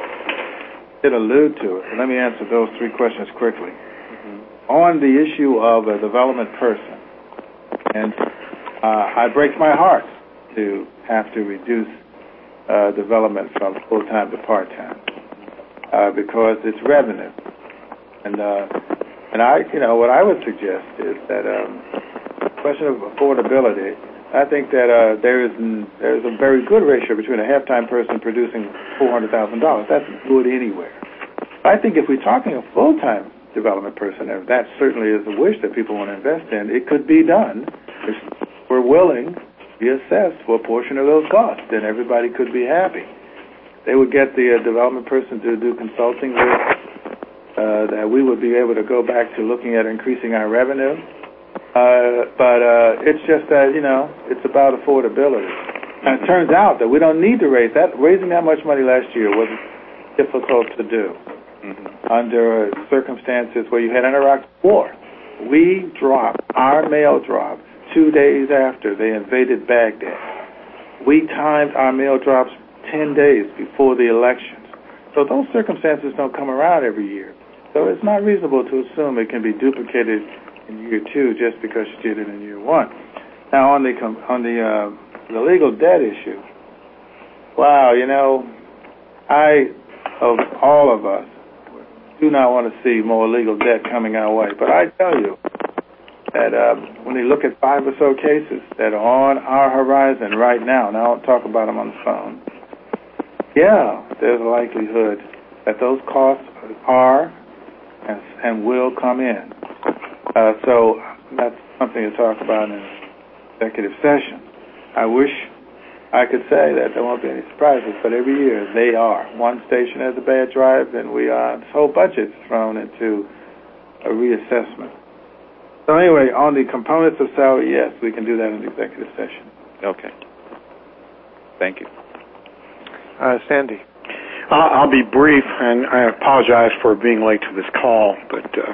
I did allude to it. Let me answer those three questions quickly. Mm-hmm. On the issue of a development person, and uh, it breaks my heart to have to reduce uh, development from full-time to part-time uh, because it's revenue. And uh, and I, you know, what I would suggest is that um, the question of affordability, I think that uh, there is an, there's a very good ratio between a half-time person producing four hundred thousand dollars. That's good anywhere. I think if we're talking a full-time development person, and that certainly is a wish that people want to invest in, it could be done if we're willing to be assessed for a portion of those costs, then everybody could be happy. They would get the uh, development person to do consulting with, uh, that we would be able to go back to looking at increasing our revenue. Uh, but uh, it's just that, you know, it's about affordability. And it turns out that we don't need to raise that. Raising that much money last year was difficult to do mm-hmm. under circumstances where you had an Iraq war. We dropped, our mail dropped two days after they invaded Baghdad. We timed our mail drops ten days before the elections. So those circumstances don't come around every year. So it's not reasonable to assume it can be duplicated in year two just because you did it in year one. Now on the on the uh, the legal debt issue, wow, you know, I of all of us do not want to see more legal debt coming our way. But I tell you that um, when you look at five or so cases that are on our horizon right now, and I don't talk about them on the phone, yeah, there's a likelihood that those costs are and, and will come in. Uh, so that's something to talk about in executive session. I wish I could say that there won't be any surprises, but every year they are. One station has a bad drive, and we uh, this whole budget's thrown into a reassessment. So anyway, on the components of salary, yes, we can do that in the executive session. Okay. Thank you. Uh, Sandy. I'll, I'll be brief, and I apologize for being late to this call, but uh,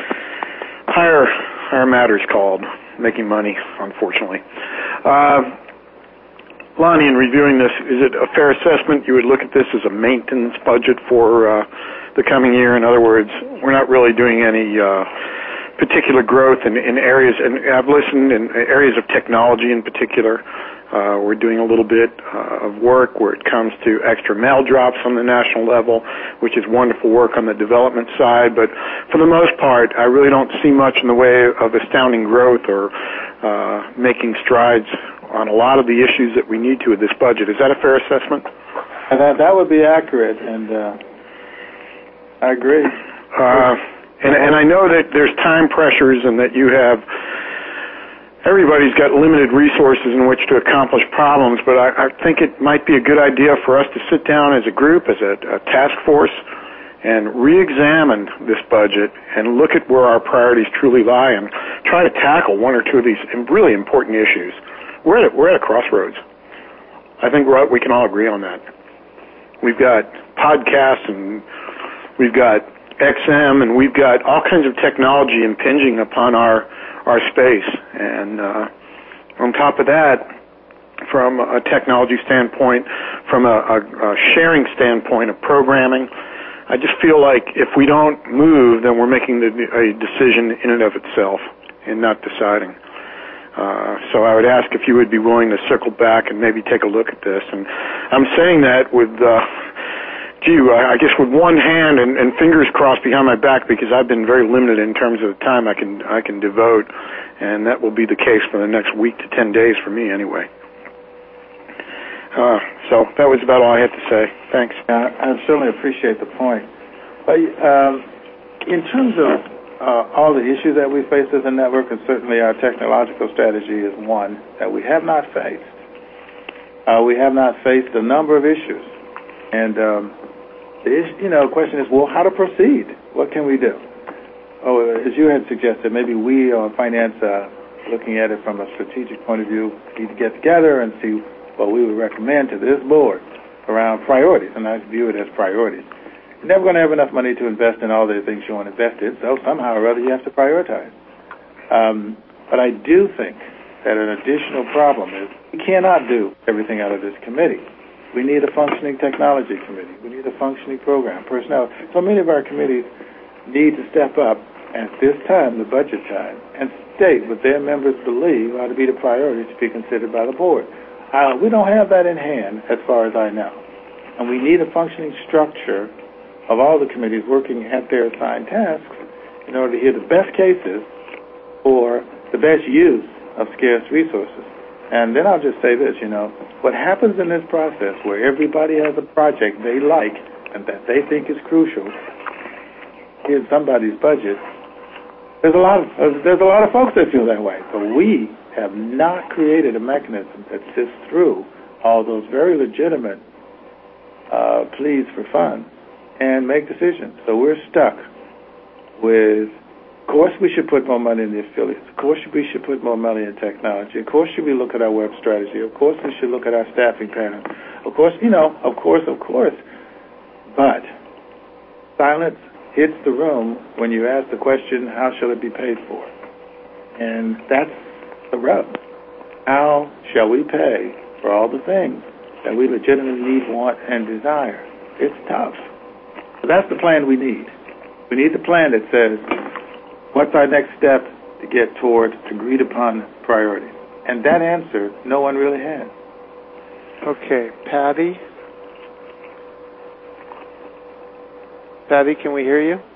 higher, higher matters called, making money, unfortunately. Uh, Lonnie, in reviewing this, is it a fair assessment you would look at this as a maintenance budget for uh, the coming year? In other words, we're not really doing any uh, particular growth in, in areas, and I've listened in areas of technology in particular. Uh, we're doing a little bit uh, of work where it comes to extra mail drops on the national level, which is wonderful work on the development side. But for the most part, I really don't see much in the way of astounding growth or uh, making strides on a lot of the issues that we need to with this budget. Is that a fair assessment? And that that would be accurate, and uh, I agree. Uh, and, and I know that there's time pressures and that you have everybody's got limited resources in which to accomplish problems, but I, I think it might be a good idea for us to sit down as a group, as a, a task force, and re-examine this budget and look at where our priorities truly lie and try to tackle one or two of these really important issues. We're at a, we're at a crossroads. I think we're, we can all agree on that. We've got podcasts and we've got X M and we've got all kinds of technology impinging upon our our space, and uh, on top of that, from a technology standpoint, from a, a, a sharing standpoint of programming, I just feel like if we don't move, then we're making the, a decision in and of itself and not deciding. Uh, so I would ask if you would be willing to circle back and maybe take a look at this. And I'm saying that with, uh, gee, I guess with one hand and, and fingers crossed behind my back, because I've been very limited in terms of the time I can I can devote, and that will be the case for the next week to ten days for me anyway. Uh, so that was about all I had to say. Thanks. Uh, I certainly appreciate the point. But um, in terms of Uh, all the issues that we face as a network, and certainly our technological strategy is one that we have not faced. Uh, we have not faced a number of issues. And, um, the issue, you know, the question is, well, how to proceed? What can we do? Oh, as you had suggested, maybe we on finance, uh, looking at it from a strategic point of view, need to get together and see what we would recommend to this board around priorities, and I view it as priorities. You're never going to have enough money to invest in all the things you want to invest in, so somehow or other you have to prioritize. Um, but I do think that an additional problem is we cannot do everything out of this committee. We need a functioning technology committee. We need a functioning program, personnel. So many of our committees need to step up at this time, the budget time, and state what their members believe ought to be the priorities to be considered by the board. Uh, we don't have that in hand, as far as I know. And we need a functioning structure of all the committees working at their assigned tasks in order to hear the best cases for the best use of scarce resources. And then I'll just say this, you know, what happens in this process where everybody has a project they like and that they think is crucial in somebody's budget, there's a lot of, there's a lot of folks that feel that way. But we have not created a mechanism that sifts through all those very legitimate uh, pleas for funds and make decisions. So we're stuck with, of course we should put more money in the affiliates. Of course we should put more money in technology. Of course should we look at our web strategy. Of course we should look at our staffing pattern. Of course, you know, of course, of course. But silence hits the room when you ask the question, how shall it be paid for? And that's the rub. How shall we pay for all the things that we legitimately need, want, and desire? It's tough. So that's the plan we need. We need the plan that says, what's our next step to get toward agreed upon priorities? And that answer, no one really has. Okay, Patty? Patty, can we hear you?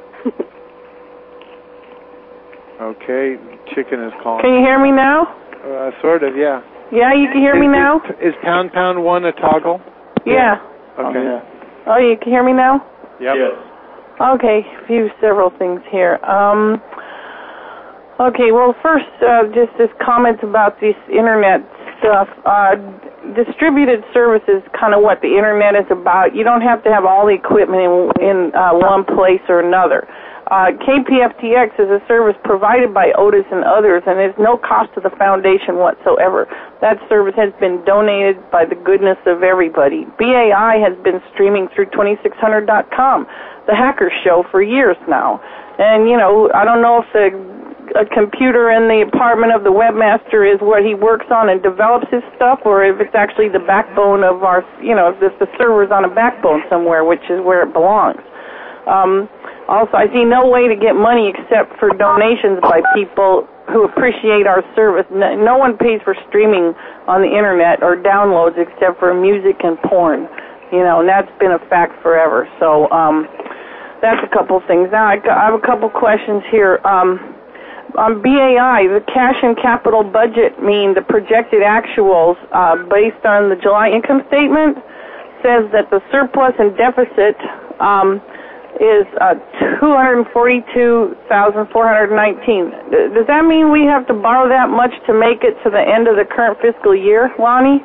Okay, Chicken is calling. Can you hear me now? Uh, sort of, yeah. Yeah, you can hear is, me now? Is, is pound pound one a toggle? Yeah. Okay. Oh, yeah. Oh, you can hear me now? Yep. Yes. Okay, a few several things here. Um, okay, well, first, uh, just this comment about this internet stuff. Uh, distributed services, kind of what the internet is about. You don't have to have all the equipment in, in uh, one place or another. Uh, K P F T X is a service provided by Otis and others, and there's no cost to the foundation whatsoever. That service has been donated by the goodness of everybody. B A I has been streaming through twenty-six hundred dot com, the hacker show, for years now. And, you know, I don't know if the a computer in the apartment of the webmaster is what he works on and develops his stuff, or if it's actually the backbone of our, you know, if the server's on a backbone somewhere, which is where it belongs. Um, also, I see no way to get money except for donations by people who appreciate our service. No, no one pays for streaming on the internet or downloads except for music and porn, you know, and that's been a fact forever. So um, that's a couple things. Now, I, I have a couple questions here. Um, on B A I, the cash and capital budget mean the projected actuals uh, based on the July income statement says that the surplus and deficit um, is uh, two hundred forty-two thousand four hundred nineteen. Does that mean we have to borrow that much to make it to the end of the current fiscal year, Lonnie?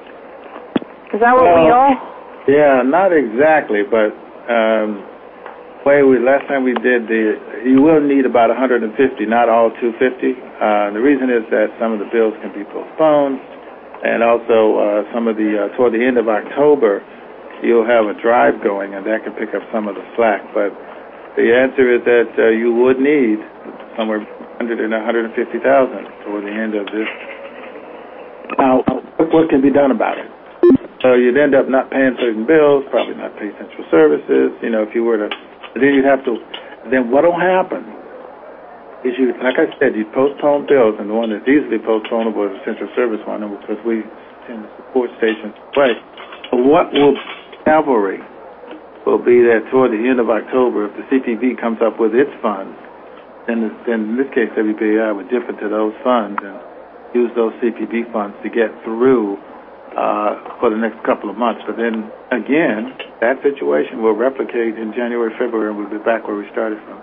Is that what uh, we all? Yeah, not exactly, but um, way we last time we did the, you will need about one hundred fifty, not all two hundred fifty. Uh, the reason is that some of the bills can be postponed, and also uh, some of the uh, toward the end of October, you'll have a drive going, and that can pick up some of the slack. But the answer is that uh, you would need somewhere one hundred and one hundred fifty thousand toward the end of this. Now, what can be done about it? So you'd end up not paying certain bills, probably not pay central services, you know, if you were to, then you'd have to, then what will happen is you, like I said, you postpone bills, and the one that's easily postponable is the central service one, because we send the support stations away. But what will cavalry will be that toward the end of October, if the C P B comes up with its funds, then, then in this case, W B A I would dip into those funds and use those C P B funds to get through uh, for the next couple of months. But then, again, that situation will replicate in January, February, and we'll be back where we started from.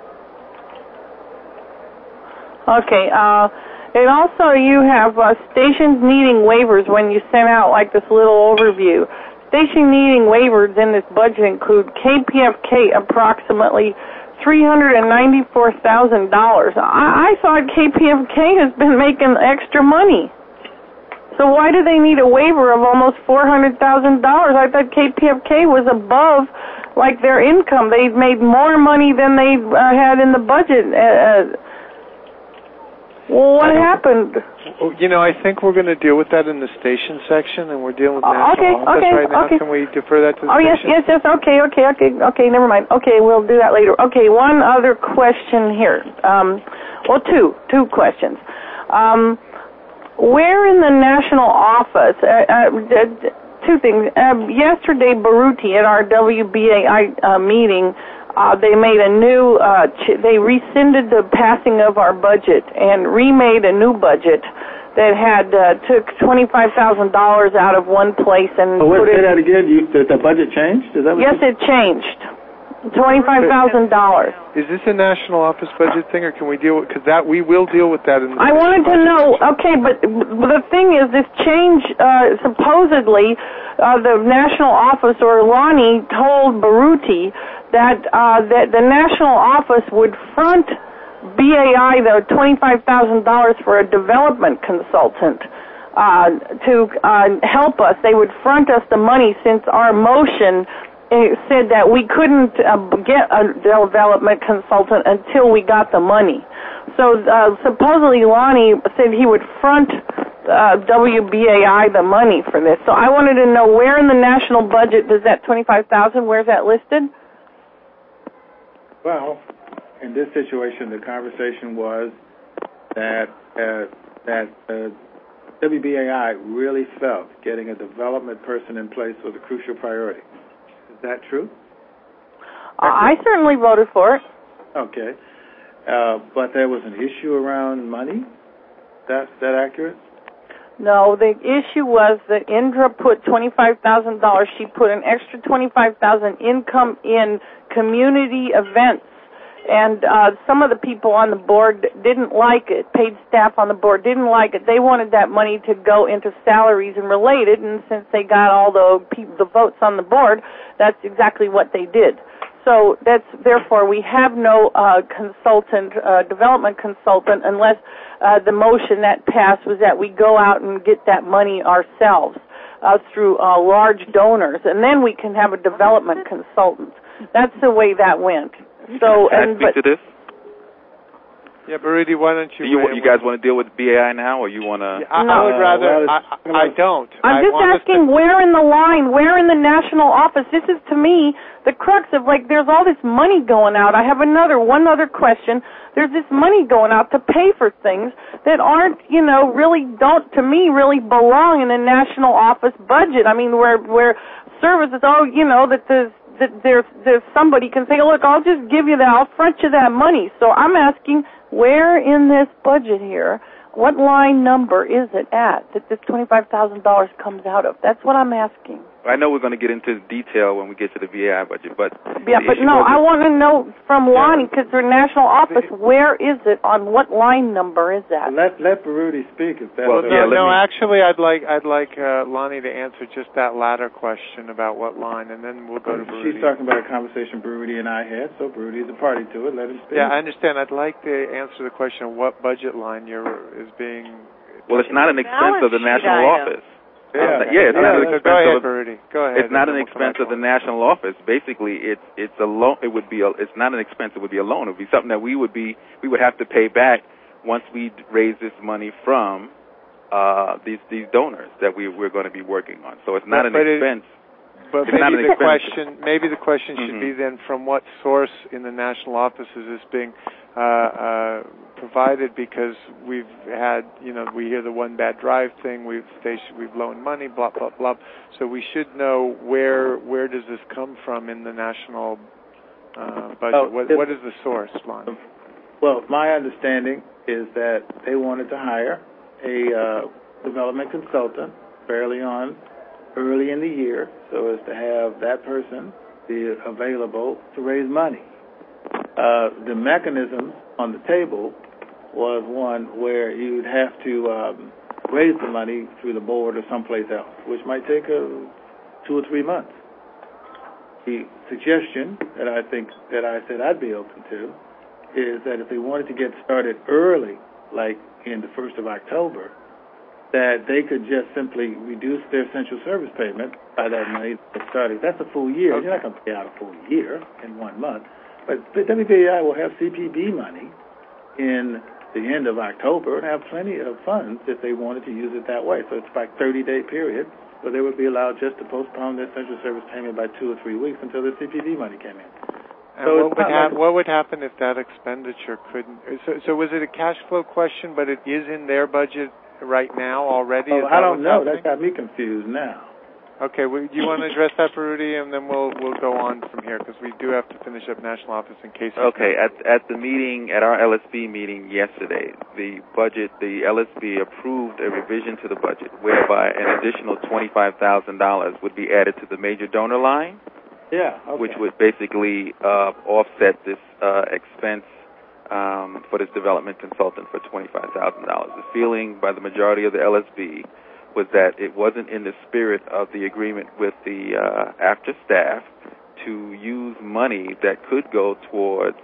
Okay. Uh, and also you have uh, stations needing waivers when you sent out like this little overview. Station needing waivers in this budget include K P F K approximately three hundred ninety-four thousand dollars. I, I thought K P F K has been making extra money. So why do they need a waiver of almost four hundred thousand dollars? I thought K P F K was above, like, their income. They've made more money than they uh, had in the budget. Uh, well, what happened? You know, I think we're going to deal with that in the station section, and we're dealing with national okay, office okay, right now. Okay. Can we defer that to the oh, station? Oh, yes, yes, yes. Okay, okay, okay, okay, never mind. Okay, we'll do that later. Okay, one other question here. Um, well, two, two questions. Um, where in the national office, uh, uh, two things. Um, yesterday, Baruti at our W B A I uh, meeting, Uh, they made a new, uh, ch- they rescinded the passing of our budget and remade a new budget that had, uh, took twenty-five thousand dollars out of one place and oh, wait, put say it... that again? You, the, the budget changed? Is that what Yes, you... it changed. twenty-five thousand dollars. Is this a national office budget thing, or can we deal with, because that, we will deal with that in the... I wanted to know, okay, but, but the thing is, this change, uh, supposedly, uh, the national office, or Lonnie, told Baruti that uh, that the national office would front B A I the twenty-five thousand dollars for a development consultant uh, to uh, help us. They would front us the money, since our motion uh, said that we couldn't uh, get a development consultant until we got the money. So uh, supposedly Lonnie said he would front uh, W B A I the money for this. So I wanted to know, where in the national budget does that twenty-five thousand dollars, where's that listed? Well, in this situation, the conversation was that uh, that uh, W B A I really felt getting a development person in place was a crucial priority. Is that true? Uh, I certainly voted for it. Okay. Uh, but there was an issue around money? That, that accurate? No, the issue was that Indra put twenty-five thousand dollars. She put an extra twenty-five thousand dollars income in community events. And uh, some of the people on the board didn't like it, paid staff on the board didn't like it. They wanted that money to go into salaries and related, and since they got all the people, the votes on the board, that's exactly what they did. So that's, therefore, we have no uh, consultant, uh, development consultant, unless uh, the motion that passed was that we go out and get that money ourselves uh, through uh, large donors, and then we can have a development consultant. That's the way that went. So, Can I and, speak but, to this? Yeah, Baruti, why don't you... Do you, you guys want to deal with B A I now, or you want to... Yeah, I, no. I would rather... I, I, I don't. I'm I just asking, to... where in the line, where in the national office? This is, to me, the crux of, like, there's all this money going out. I have another, one other question. There's this money going out to pay for things that aren't, you know, really don't, to me, really belong in a national office budget. I mean, where, where services, oh, you know, that there's, that there's, there's somebody can say, look, I'll just give you that, I'll front you that money. So I'm asking, where in this budget here, what line number is it at that this twenty-five thousand dollars comes out of? That's what I'm asking. I know we're going to get into detail when we get to the B A I budget, but... Yeah, but no, I want to know from Lonnie, because they're national office, where is it, on what line number is that? Let let Baruti speak if that's... Well, yeah, no, no me... actually, I'd like I'd like uh, Lonnie to answer just that latter question about what line, and then we'll go to Baruti. She's talking about a conversation Baruti and I had, so Baruti's a party to it. Let him speak. Yeah, I understand. I'd like to answer the question of what budget line you're, is being... Well, it's not an expense of the national office. Yeah, yeah, it's yeah, not an expense go ahead, of Baruti. Go ahead. It's not an expense of the national office. Basically, it's it's a loan. It would be a, it's not an expense. It would be a loan. It would be something that we would be we would have to pay back once we raise this money from uh, these these donors that we we're going to be working on. So it's not but, an but expense. It, but it's maybe not an the expense. question maybe the question mm-hmm. should be then, from what source in the national office is this being uh, uh, provided? Because we've had, you know, we hear the one bad drive thing. We've they sh- we've loaned money, blah blah blah. So we should know where where does this come from in the national uh, budget? Oh, what what is the source, Lonnie? Well, my understanding is that they wanted to hire a uh, development consultant fairly on early in the year, so as to have that person be available to raise money. Uh, the mechanism on the table was one where you'd have to um, raise the money through the board or someplace else, which might take uh, two or three months. The suggestion that I think that I said I'd be open to is that if they wanted to get started early, like in the first of October, that they could just simply reduce their essential service payment by that money that started. That's a full year. Okay. You're not going to pay out a full year in one month. But W P A I will have C P B money in the end of October and have plenty of funds if they wanted to use it that way. So it's about a thirty-day period where they would be allowed just to postpone their essential service payment by two or three weeks until the C P B money came in. And so what, would hap- like what would happen if that expenditure couldn't? So, so was it a cash flow question, but it is in their budget right now already? Oh, is I that don't what's know. happening? That got me confused now. Okay, well, do you want to address that, Baruti, and then we'll we'll go on from here because we do have to finish up national office in case. Okay, at at the meeting, at our L S B meeting yesterday, the budget, the L S B approved a revision to the budget whereby an additional twenty-five thousand dollars would be added to the major donor line. Yeah, okay. Which would basically uh, offset this uh, expense um, for this development consultant for twenty-five thousand dollars. The feeling by the majority of the L S B was that it wasn't in the spirit of the agreement with the uh, after staff to use money that could go towards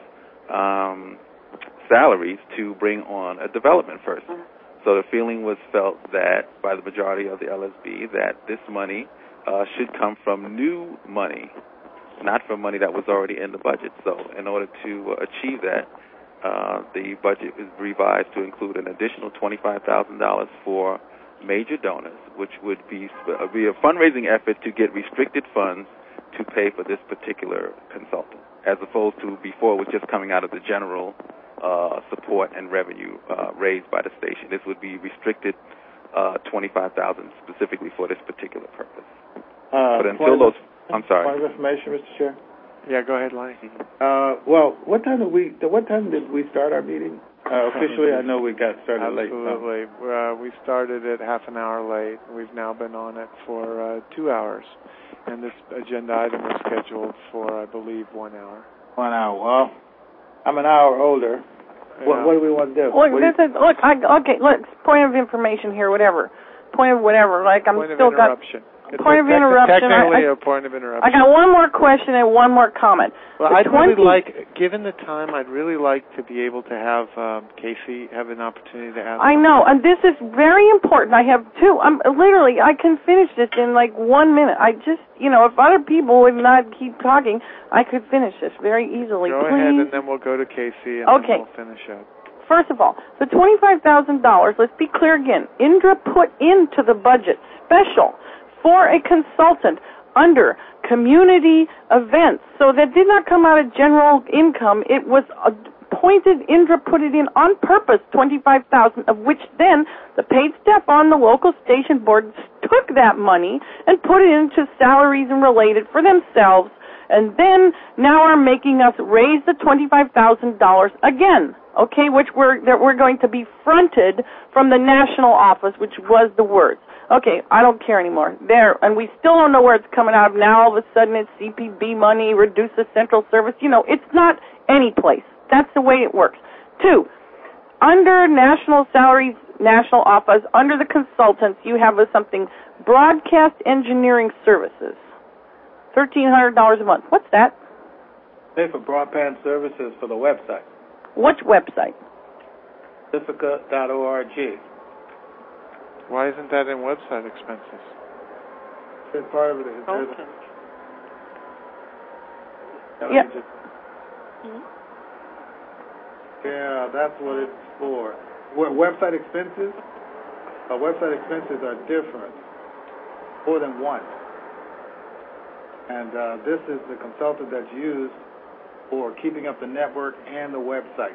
um, salaries to bring on a development person. So the feeling was felt that by the majority of the L S B that this money uh, should come from new money, not from money that was already in the budget. So in order to uh, achieve that, uh, the budget is revised to include an additional twenty-five thousand dollars for major donors, which would be uh, be a fundraising effort to get restricted funds to pay for this particular consultant, as opposed to before it was just coming out of the general uh, support and revenue uh, raised by the station. This would be restricted uh, twenty-five thousand dollars specifically for this particular purpose. Uh, but until those, I'm sorry. Point of information, Mister Chair. Yeah, go ahead, Lonnie. Uh, well, what time did we? What time did we start our meeting? Uh, officially, I know we got started late. Absolutely. Uh, we started it half an hour late. We've now been on it for uh, two hours, and this agenda item was scheduled for, I believe, one hour. One hour. Well, I'm an hour older. Yeah. What, what do we want to do? Look, What this do you- is look. I, okay, look. Point of information here, whatever. Point of whatever. Like I'm point still of interruption. got. It's Point a of tec- interruption. Technically, I, I, a point of interruption. I got one more question and one more comment. Well, The I'd twenty really like, given the time, I'd really like to be able to have um, Casey have an opportunity to ask. I know, and this is very important. I have two. I'm literally. I can finish this in like one minute. I just, you know, if other people would not keep talking, I could finish this very easily. Go Please. ahead, and then we'll go to Casey, and Okay. then we'll finish up. First of all, the twenty-five thousand dollars. Let's be clear again. Indra put into the budget special for a consultant under community events. So that did not come out of general income. It was appointed. Indra put it in on purpose, twenty-five thousand dollars, of which then the paid staff on the local station board took that money and put it into salaries and related for themselves, and then now are making us raise the twenty-five thousand dollars again, okay, which we're, that we're going to be fronted from the national office, which was the words. Okay, I don't care anymore. There, and we still don't know where it's coming out of. Now all of a sudden it's C P B money, reduce the central service. You know, it's not any place. That's the way it works. Two, under national salaries, national office, under the consultants, you have a something, broadcast engineering services, thirteen hundred dollars a month. What's that? Pay for broadband services for the website. Which website? Pacifica dot org. Why isn't that in website expenses? It's part of it. Is Okay. Yeah. Yeah. Yeah, that's what it's for. What, website expenses? But website expenses are different, more than one. And uh, this is the consultant that's used for keeping up the network and the website.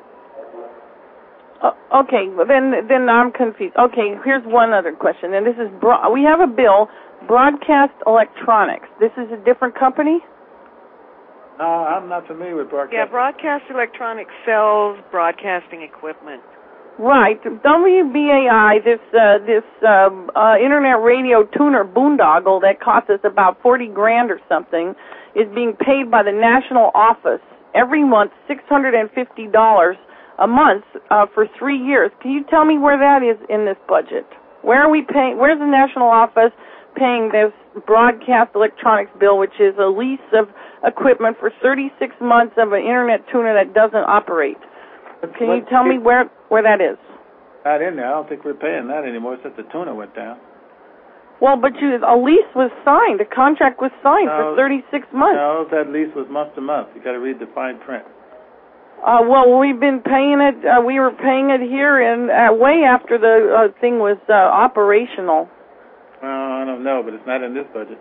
Uh, okay, well then then I'm confused. Okay, here's one other question, and this is bro- we have a bill, Broadcast Electronics. This is a different company? No, I'm not familiar with Broadcast. Yeah, Broadcast Electronics sells broadcasting equipment. Right. W B A I, this uh, this um, uh, internet radio tuner boondoggle that costs us about forty grand or something, is being paid by the national office every month, six hundred fifty dollars a month uh, for three years. Can you tell me where that is in this budget? Where are we paying? Where's the national office paying this Broadcast Electronics bill, which is a lease of equipment for thirty-six months of an internet tuner that doesn't operate? Can you tell me where where that is? Not in there. I don't think we're paying that anymore since the tuner went down. Well, but you, a lease was signed. A contract was signed no, for thirty-six months. No, that lease was month to month. You got to read the fine print. Uh, well, we've been paying it. Uh, we were paying it here, and uh, way after the uh, thing was uh, operational. Well, I don't know, but it's not in this budget.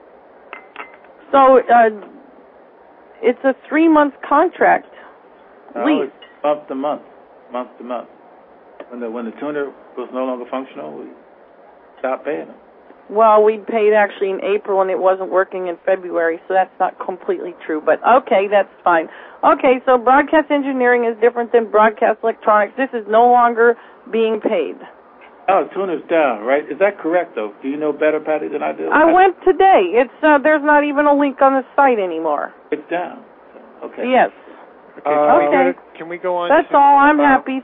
So uh, it's a three-month contract no, lease. It's month to month, month to month. When the when the tuner was no longer functional, we stopped paying them. Well, we paid actually in April, and it wasn't working in February, so that's not completely true. But okay, that's fine. Okay, so broadcast engineering is different than broadcast electronics. This is no longer being paid. Oh, tuner's down, right? Is that correct, though? Do you know better, Patty, than I do? I went today. It's uh, there's not even a link on the site anymore. It's down. Okay. Yes. Okay. Uh, okay. Can we go on? That's to, all. I'm uh, happy.